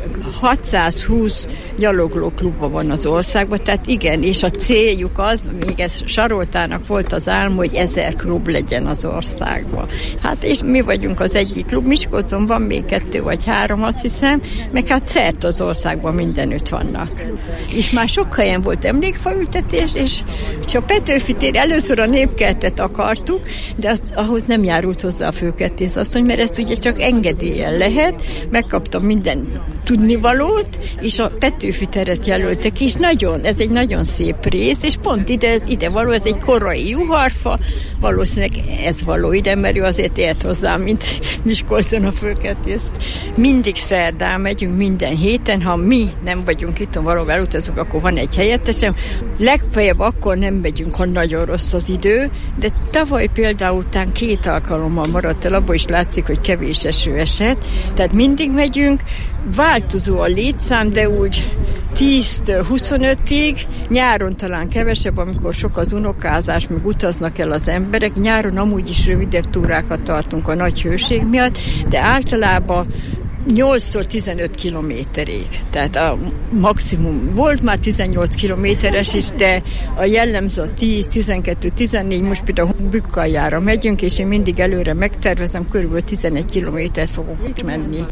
620 gyaloglóklubba van az országban, tehát igen, és a céljuk az, még ez Saroltának volt az álma, hogy 1000 klub legyen az országban. Hát és mi vagyunk az egyik klub, Miskolcon van még 2 vagy 3, azt hiszem, meg hát szerte az országban mindenütt vannak. És már sok helyen volt emlékfaültetés, és a Petőfi tér először a Népkertet akartuk, de ahhoz nem járult hozzá a főkertész asszony, mert ezt ugye csak engedéllyel lehet, megkaptam minden tudnivalót, és a Petőfi teret jelöltek, és ez egy nagyon szép rész, és pont ide való, ez egy korai juharfa, valószínűleg ez való ide, mert ő azért ért hozzá, mint Miskolcon a főkertész. Mindig szerdán megyünk, minden héten, ha mi nem vagyunk itt, valahol elutazunk, akkor van egy helyettesem. Legfeljebb akkor nem megyünk, ha nagyon rossz az idő, de tavaly például után 2 alkalommal maradt el, abból is látszik, hogy kevés eső esett, tehát mindig megyünk, változó a létszám, de úgy 10-től 25-ig, nyáron talán kevesebb, amikor sok az unokázás, meg utaznak el az emberek, nyáron amúgy is rövidebb túrákat tartunk a nagy hőség miatt, de általában 8-tól 15 kilométerig. Tehát a maximum volt már 18 kilométeres is, de a jellemző 10, 12, 14, most például Bükkaljára megyünk, és én mindig előre megtervezem, körülbelül 11 kilométert fogok menni.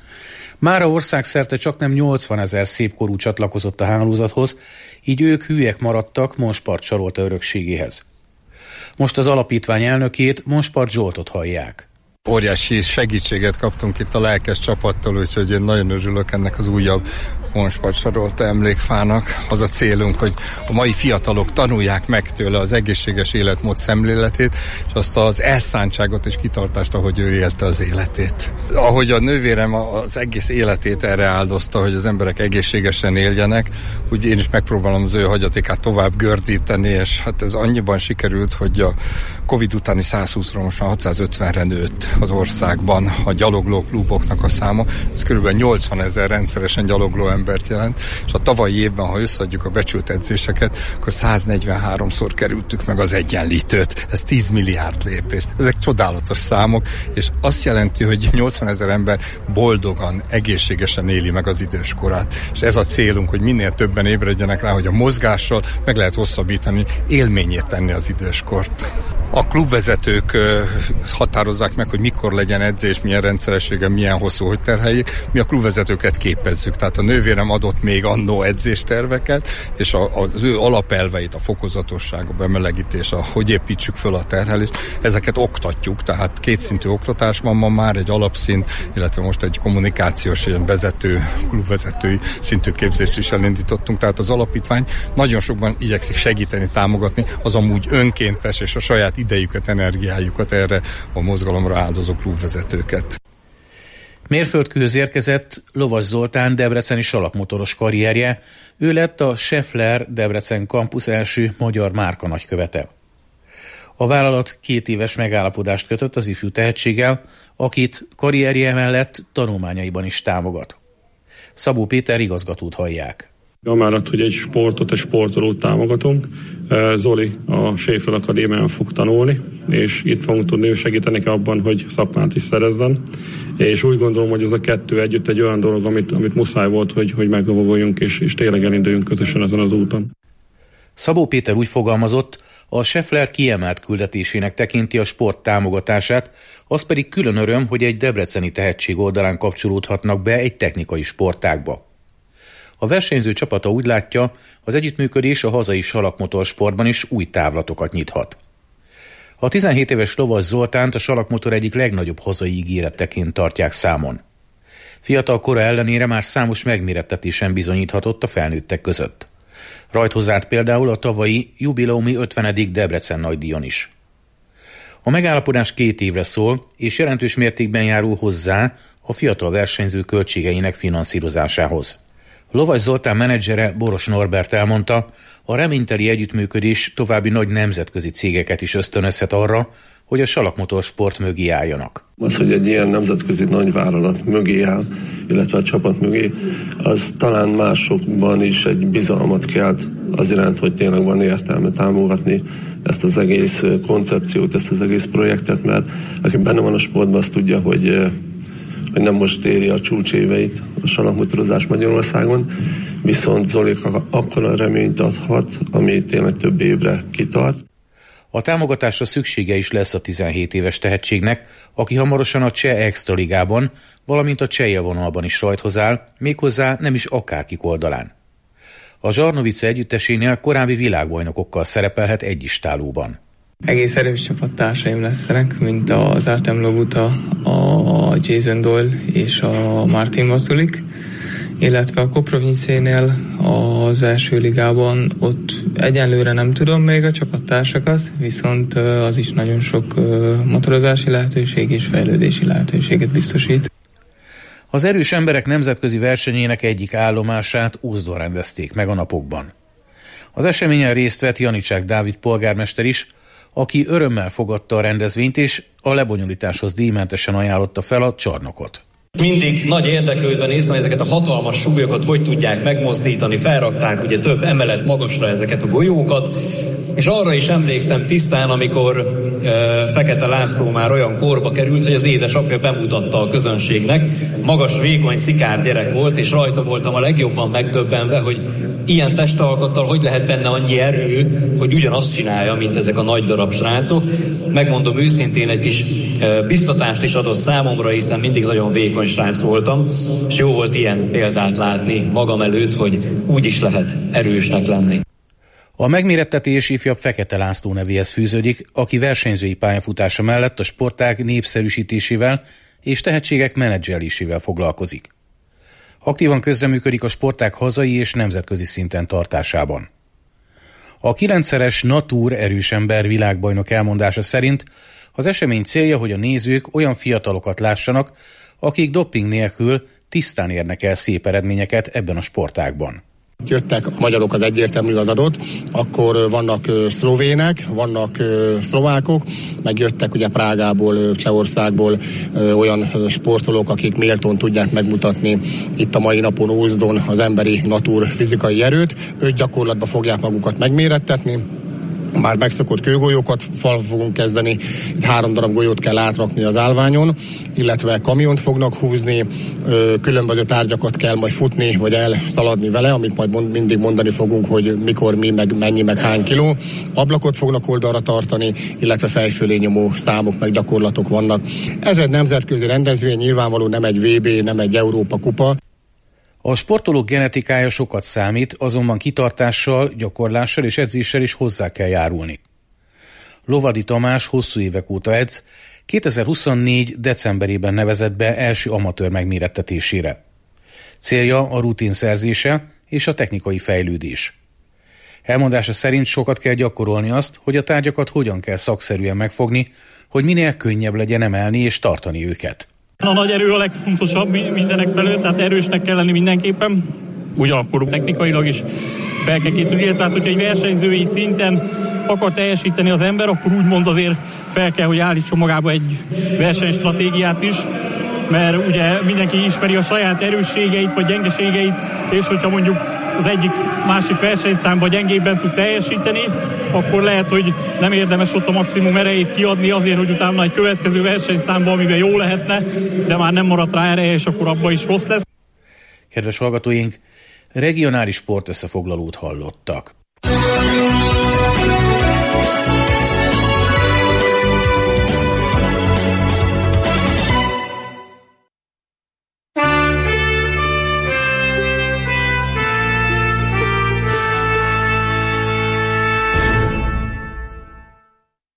Mára országszerte csaknem 80 000 szépkorú csatlakozott a hálózathoz, így ők hülyek maradtak Monspart Sarolta örökségéhez. Most az alapítvány elnökét, Monspart Zsoltot hallják. Óriási segítséget kaptunk itt a lelkes csapattól, úgyhogy én nagyon örülök ennek az újabb Monspart Sarolta emlékfának. Az a célunk, hogy a mai fiatalok tanulják meg tőle az egészséges életmód szemléletét, és azt az elszántságot és kitartást, ahogy ő élte az életét. Ahogy a nővérem az egész életét erre áldozta, hogy az emberek egészségesen éljenek, úgy én is megpróbálom az ő hagyatékát tovább gördíteni, és hát ez annyiban sikerült, hogy a Covid utáni 120-ról most már 650-re nőtt az országban a gyalogló kluboknak a száma. Ez kb. 80 000 rendszeresen gyalogló embert jelent, és a tavalyi évben, ha összeadjuk a becsült edzéseket, akkor 143-szor kerültük meg az egyenlítőt. Ez 10 milliárd lépés. Ezek csodálatos számok, és azt jelenti, hogy 80 000 ember boldogan, egészségesen éli meg az időskorát. És ez a célunk, hogy minél többen ébredjenek rá, hogy a mozgással meg lehet hosszabbítani, élményét tenni az időskort. A klubvezetők határozzák meg, hogy mikor legyen edzés, milyen rendszerességgel, milyen hosszú, hogy terheljék. Mi a klubvezetőket képezzük. Tehát a nővérem adott még annó edzésterveket, és az ő alapelveit, a fokozatosság, a bemelegítés, hogy építsük föl a terhelést, ezeket oktatjuk. Tehát 2 szintű oktatás van ma már, egy alapszint, illetve most egy kommunikációs, ilyen klubvezetői szintű képzést is elindítottunk. Tehát az alapítvány nagyon sokban igyekszik segíteni, támogatni az amúgy önkéntes és a saját idejüket, energiájukat erre a mozgalomra áldozó klubvezetőket. Mérföldkőhöz érkezett Lovas Zoltán debreceni salakmotoros karrierje, ő lett a Schaeffler Debrecen Campus első magyar márka nagykövete. A vállalat 2 éves megállapodást kötött az ifjú tehetséggel, akit karrierje mellett tanulmányaiban is támogat. Szabó Péter igazgatót hallják. Amellett, hogy egy sportot, egy sportolót támogatunk, Zoli a Schaeffler Akadémián fog tanulni, és itt fogunk tudni segíteni abban, hogy szakmát is szerezzen. És úgy gondolom, hogy ez a 2 együtt egy olyan dolog, amit muszáj volt, hogy meglovagoljunk, és tényleg elinduljunk közösen ezen az úton. Szabó Péter úgy fogalmazott, a Schaeffler kiemelt küldetésének tekinti a sport támogatását, az pedig külön öröm, hogy egy debreceni tehetség oldalán kapcsolódhatnak be egy technikai sportágba. A versenyző csapata úgy látja, az együttműködés a hazai salakmotorsportban is új távlatokat nyithat. A 17 éves Lovas Zoltánt a Salakmotor egyik legnagyobb hazai ígéreteként tartják számon. Fiatal kora ellenére már számos megmérettetésen bizonyíthatott a felnőttek között. Rajthoz állt például a tavalyi jubileumi 50. Debrecen nagydíjon is. A megállapodás 2 évre szól, és jelentős mértékben járul hozzá a fiatal versenyző költségeinek finanszírozásához. Lovas Zoltán menedzsere Boros Norbert elmondta, a reményteli együttműködés további nagy nemzetközi cégeket is ösztönözhet arra, hogy a Salakmotor Sport mögé álljanak. Az, hogy egy ilyen nemzetközi nagyvállalat mögé áll, illetve a csapat mögé, az talán másokban is egy bizalmat kelt az iránt, hogy tényleg van értelme támogatni ezt az egész koncepciót, ezt az egész projektet, mert aki benne van a sportban, az tudja, hogy nem most éri a csúcséveit a salakmotorozás Magyarországon, viszont Zolika akkora reményt adhat, ami tényleg több évre kitart. A támogatásra szüksége is lesz a 17 éves tehetségnek, aki hamarosan a Cseh Extraligában, valamint a cseh élvonalban is rajthoz áll, méghozzá nem is akárkik oldalán. A Zsarnovice együttesénél korábbi világbajnokokkal szerepelhet egyistálóban. Egész erős csapattársaim lesznek, mint az Artem Lobuta, a Jason Doyle és a Martin Vasulik, illetve a Koprovnicénél az első ligában ott egyenlőre nem tudom még a csapattársakat, viszont az is nagyon sok motorozási lehetőség és fejlődési lehetőséget biztosít. Az erős emberek nemzetközi versenyének egyik állomását Ózdon rendezték meg a napokban. Az eseményen részt vett Janicsák Dávid polgármester is, aki örömmel fogadta a rendezvényt, és a lebonyolításhoz díjmentesen ajánlotta fel a csarnokot. Mindig nagy érdeklődve néztem, hogy ezeket a hatalmas súlyokat hogy tudják megmozdítani, felrakták ugye több emelet magasra ezeket a golyókat, és arra is emlékszem tisztán, amikor Fekete László már olyan korba került, hogy az édesapja bemutatta a közönségnek. Magas, vékony, szikár gyerek volt, és rajta voltam a legjobban megdöbbenve, hogy ilyen testalkattal hogy lehet benne annyi erő, hogy ugyanazt csinálja, mint ezek a nagy darab srácok. Megmondom őszintén, egy kis biztatást is adott számomra, hiszen mindig nagyon vékony srác voltam, és jó volt ilyen példát látni magam előtt, hogy úgy is lehet erősnek lenni. A megmérettetés ifjabb Fekete László nevéhez fűződik, aki versenyzői pályafutása mellett a sportág népszerűsítésével és tehetségek menedzselésével foglalkozik. Aktívan közreműködik a sportág hazai és nemzetközi szinten tartásában. A 9-szeres Natur erősember világbajnok elmondása szerint az esemény célja, hogy a nézők olyan fiatalokat lássanak, akik doping nélkül tisztán érnek el szép eredményeket ebben a sportágban. Jöttek a magyarok, az egyértelmű az adott, akkor vannak szlovének, vannak szlovákok, meg jöttek ugye Prágából, Csehországból olyan sportolók, akik méltón tudják megmutatni itt a mai napon Ózdon az emberi natur fizikai erőt. Ők gyakorlatban fogják magukat megmérettetni. Már megszokott kőgolyókat fogunk kezdeni, itt 3 darab golyót kell átrakni az állványon, illetve kamiont fognak húzni, különböző tárgyakat kell majd futni, vagy elszaladni vele, amit majd mindig mondani fogunk, hogy mikor, mi, meg mennyi, meg hány kiló. Ablakot fognak oldalra tartani, illetve fejfölé nyomó számok, meg gyakorlatok vannak. Ez egy nemzetközi rendezvény, nyilvánvaló nem egy VB, nem egy Európa kupa. A sportolók genetikája sokat számít, azonban kitartással, gyakorlással és edzéssel is hozzá kell járulni. Lovadi Tamás hosszú évek óta edz, 2024. decemberében nevezett be első amatőr megmérettetésére. Célja a rutin szerzése és a technikai fejlődés. Elmondása szerint sokat kell gyakorolni azt, hogy a tárgyakat hogyan kell szakszerűen megfogni, hogy minél könnyebb legyen emelni és tartani őket. A nagy erő a legfontosabb mindenek felől, tehát erősnek kell lenni mindenképpen. Ugyanakkor technikailag is fel kell készülni, tehát hogyha egy versenyzői szinten akar teljesíteni az ember, akkor úgymond azért fel kell, hogy állítson magába egy versenystratégiát is, mert ugye mindenki ismeri a saját erősségeit vagy gyengeségeit, és hogyha mondjuk az egyik másik versenyszámban gyengébben tud teljesíteni, akkor lehet, hogy nem érdemes ott a maximum erejét kiadni azért, hogy utána egy következő versenyszámban, amiben jó lehetne, de már nem maradt rá ereje, és akkor abban is rossz lesz. Kedves hallgatóink, regionális sportösszefoglalót hallottak.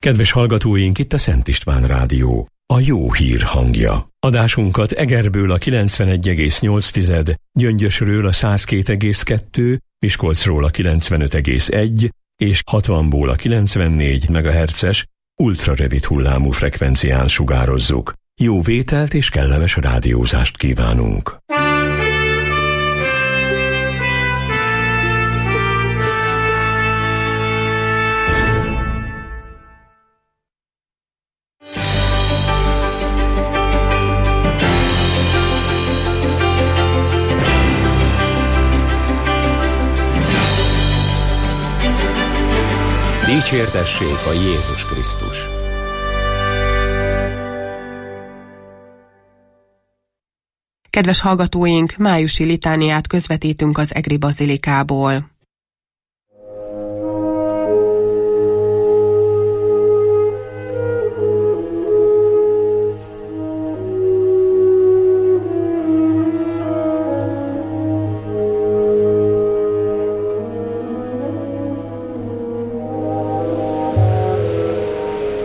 Kedves hallgatóink, itt a Szent István Rádió, a jó hír hangja. Adásunkat Egerből a 91,8, Gyöngyösről a 102,2, Miskolcról a 95,1 és 60-ból a 94 MHz-es ultrarövid hullámú frekvencián sugározzuk. Jó vételt és kellemes rádiózást kívánunk! Dicsértessék a Jézus Krisztus! Kedves hallgatóink, májusi litániát közvetítünk az egri bazilikából.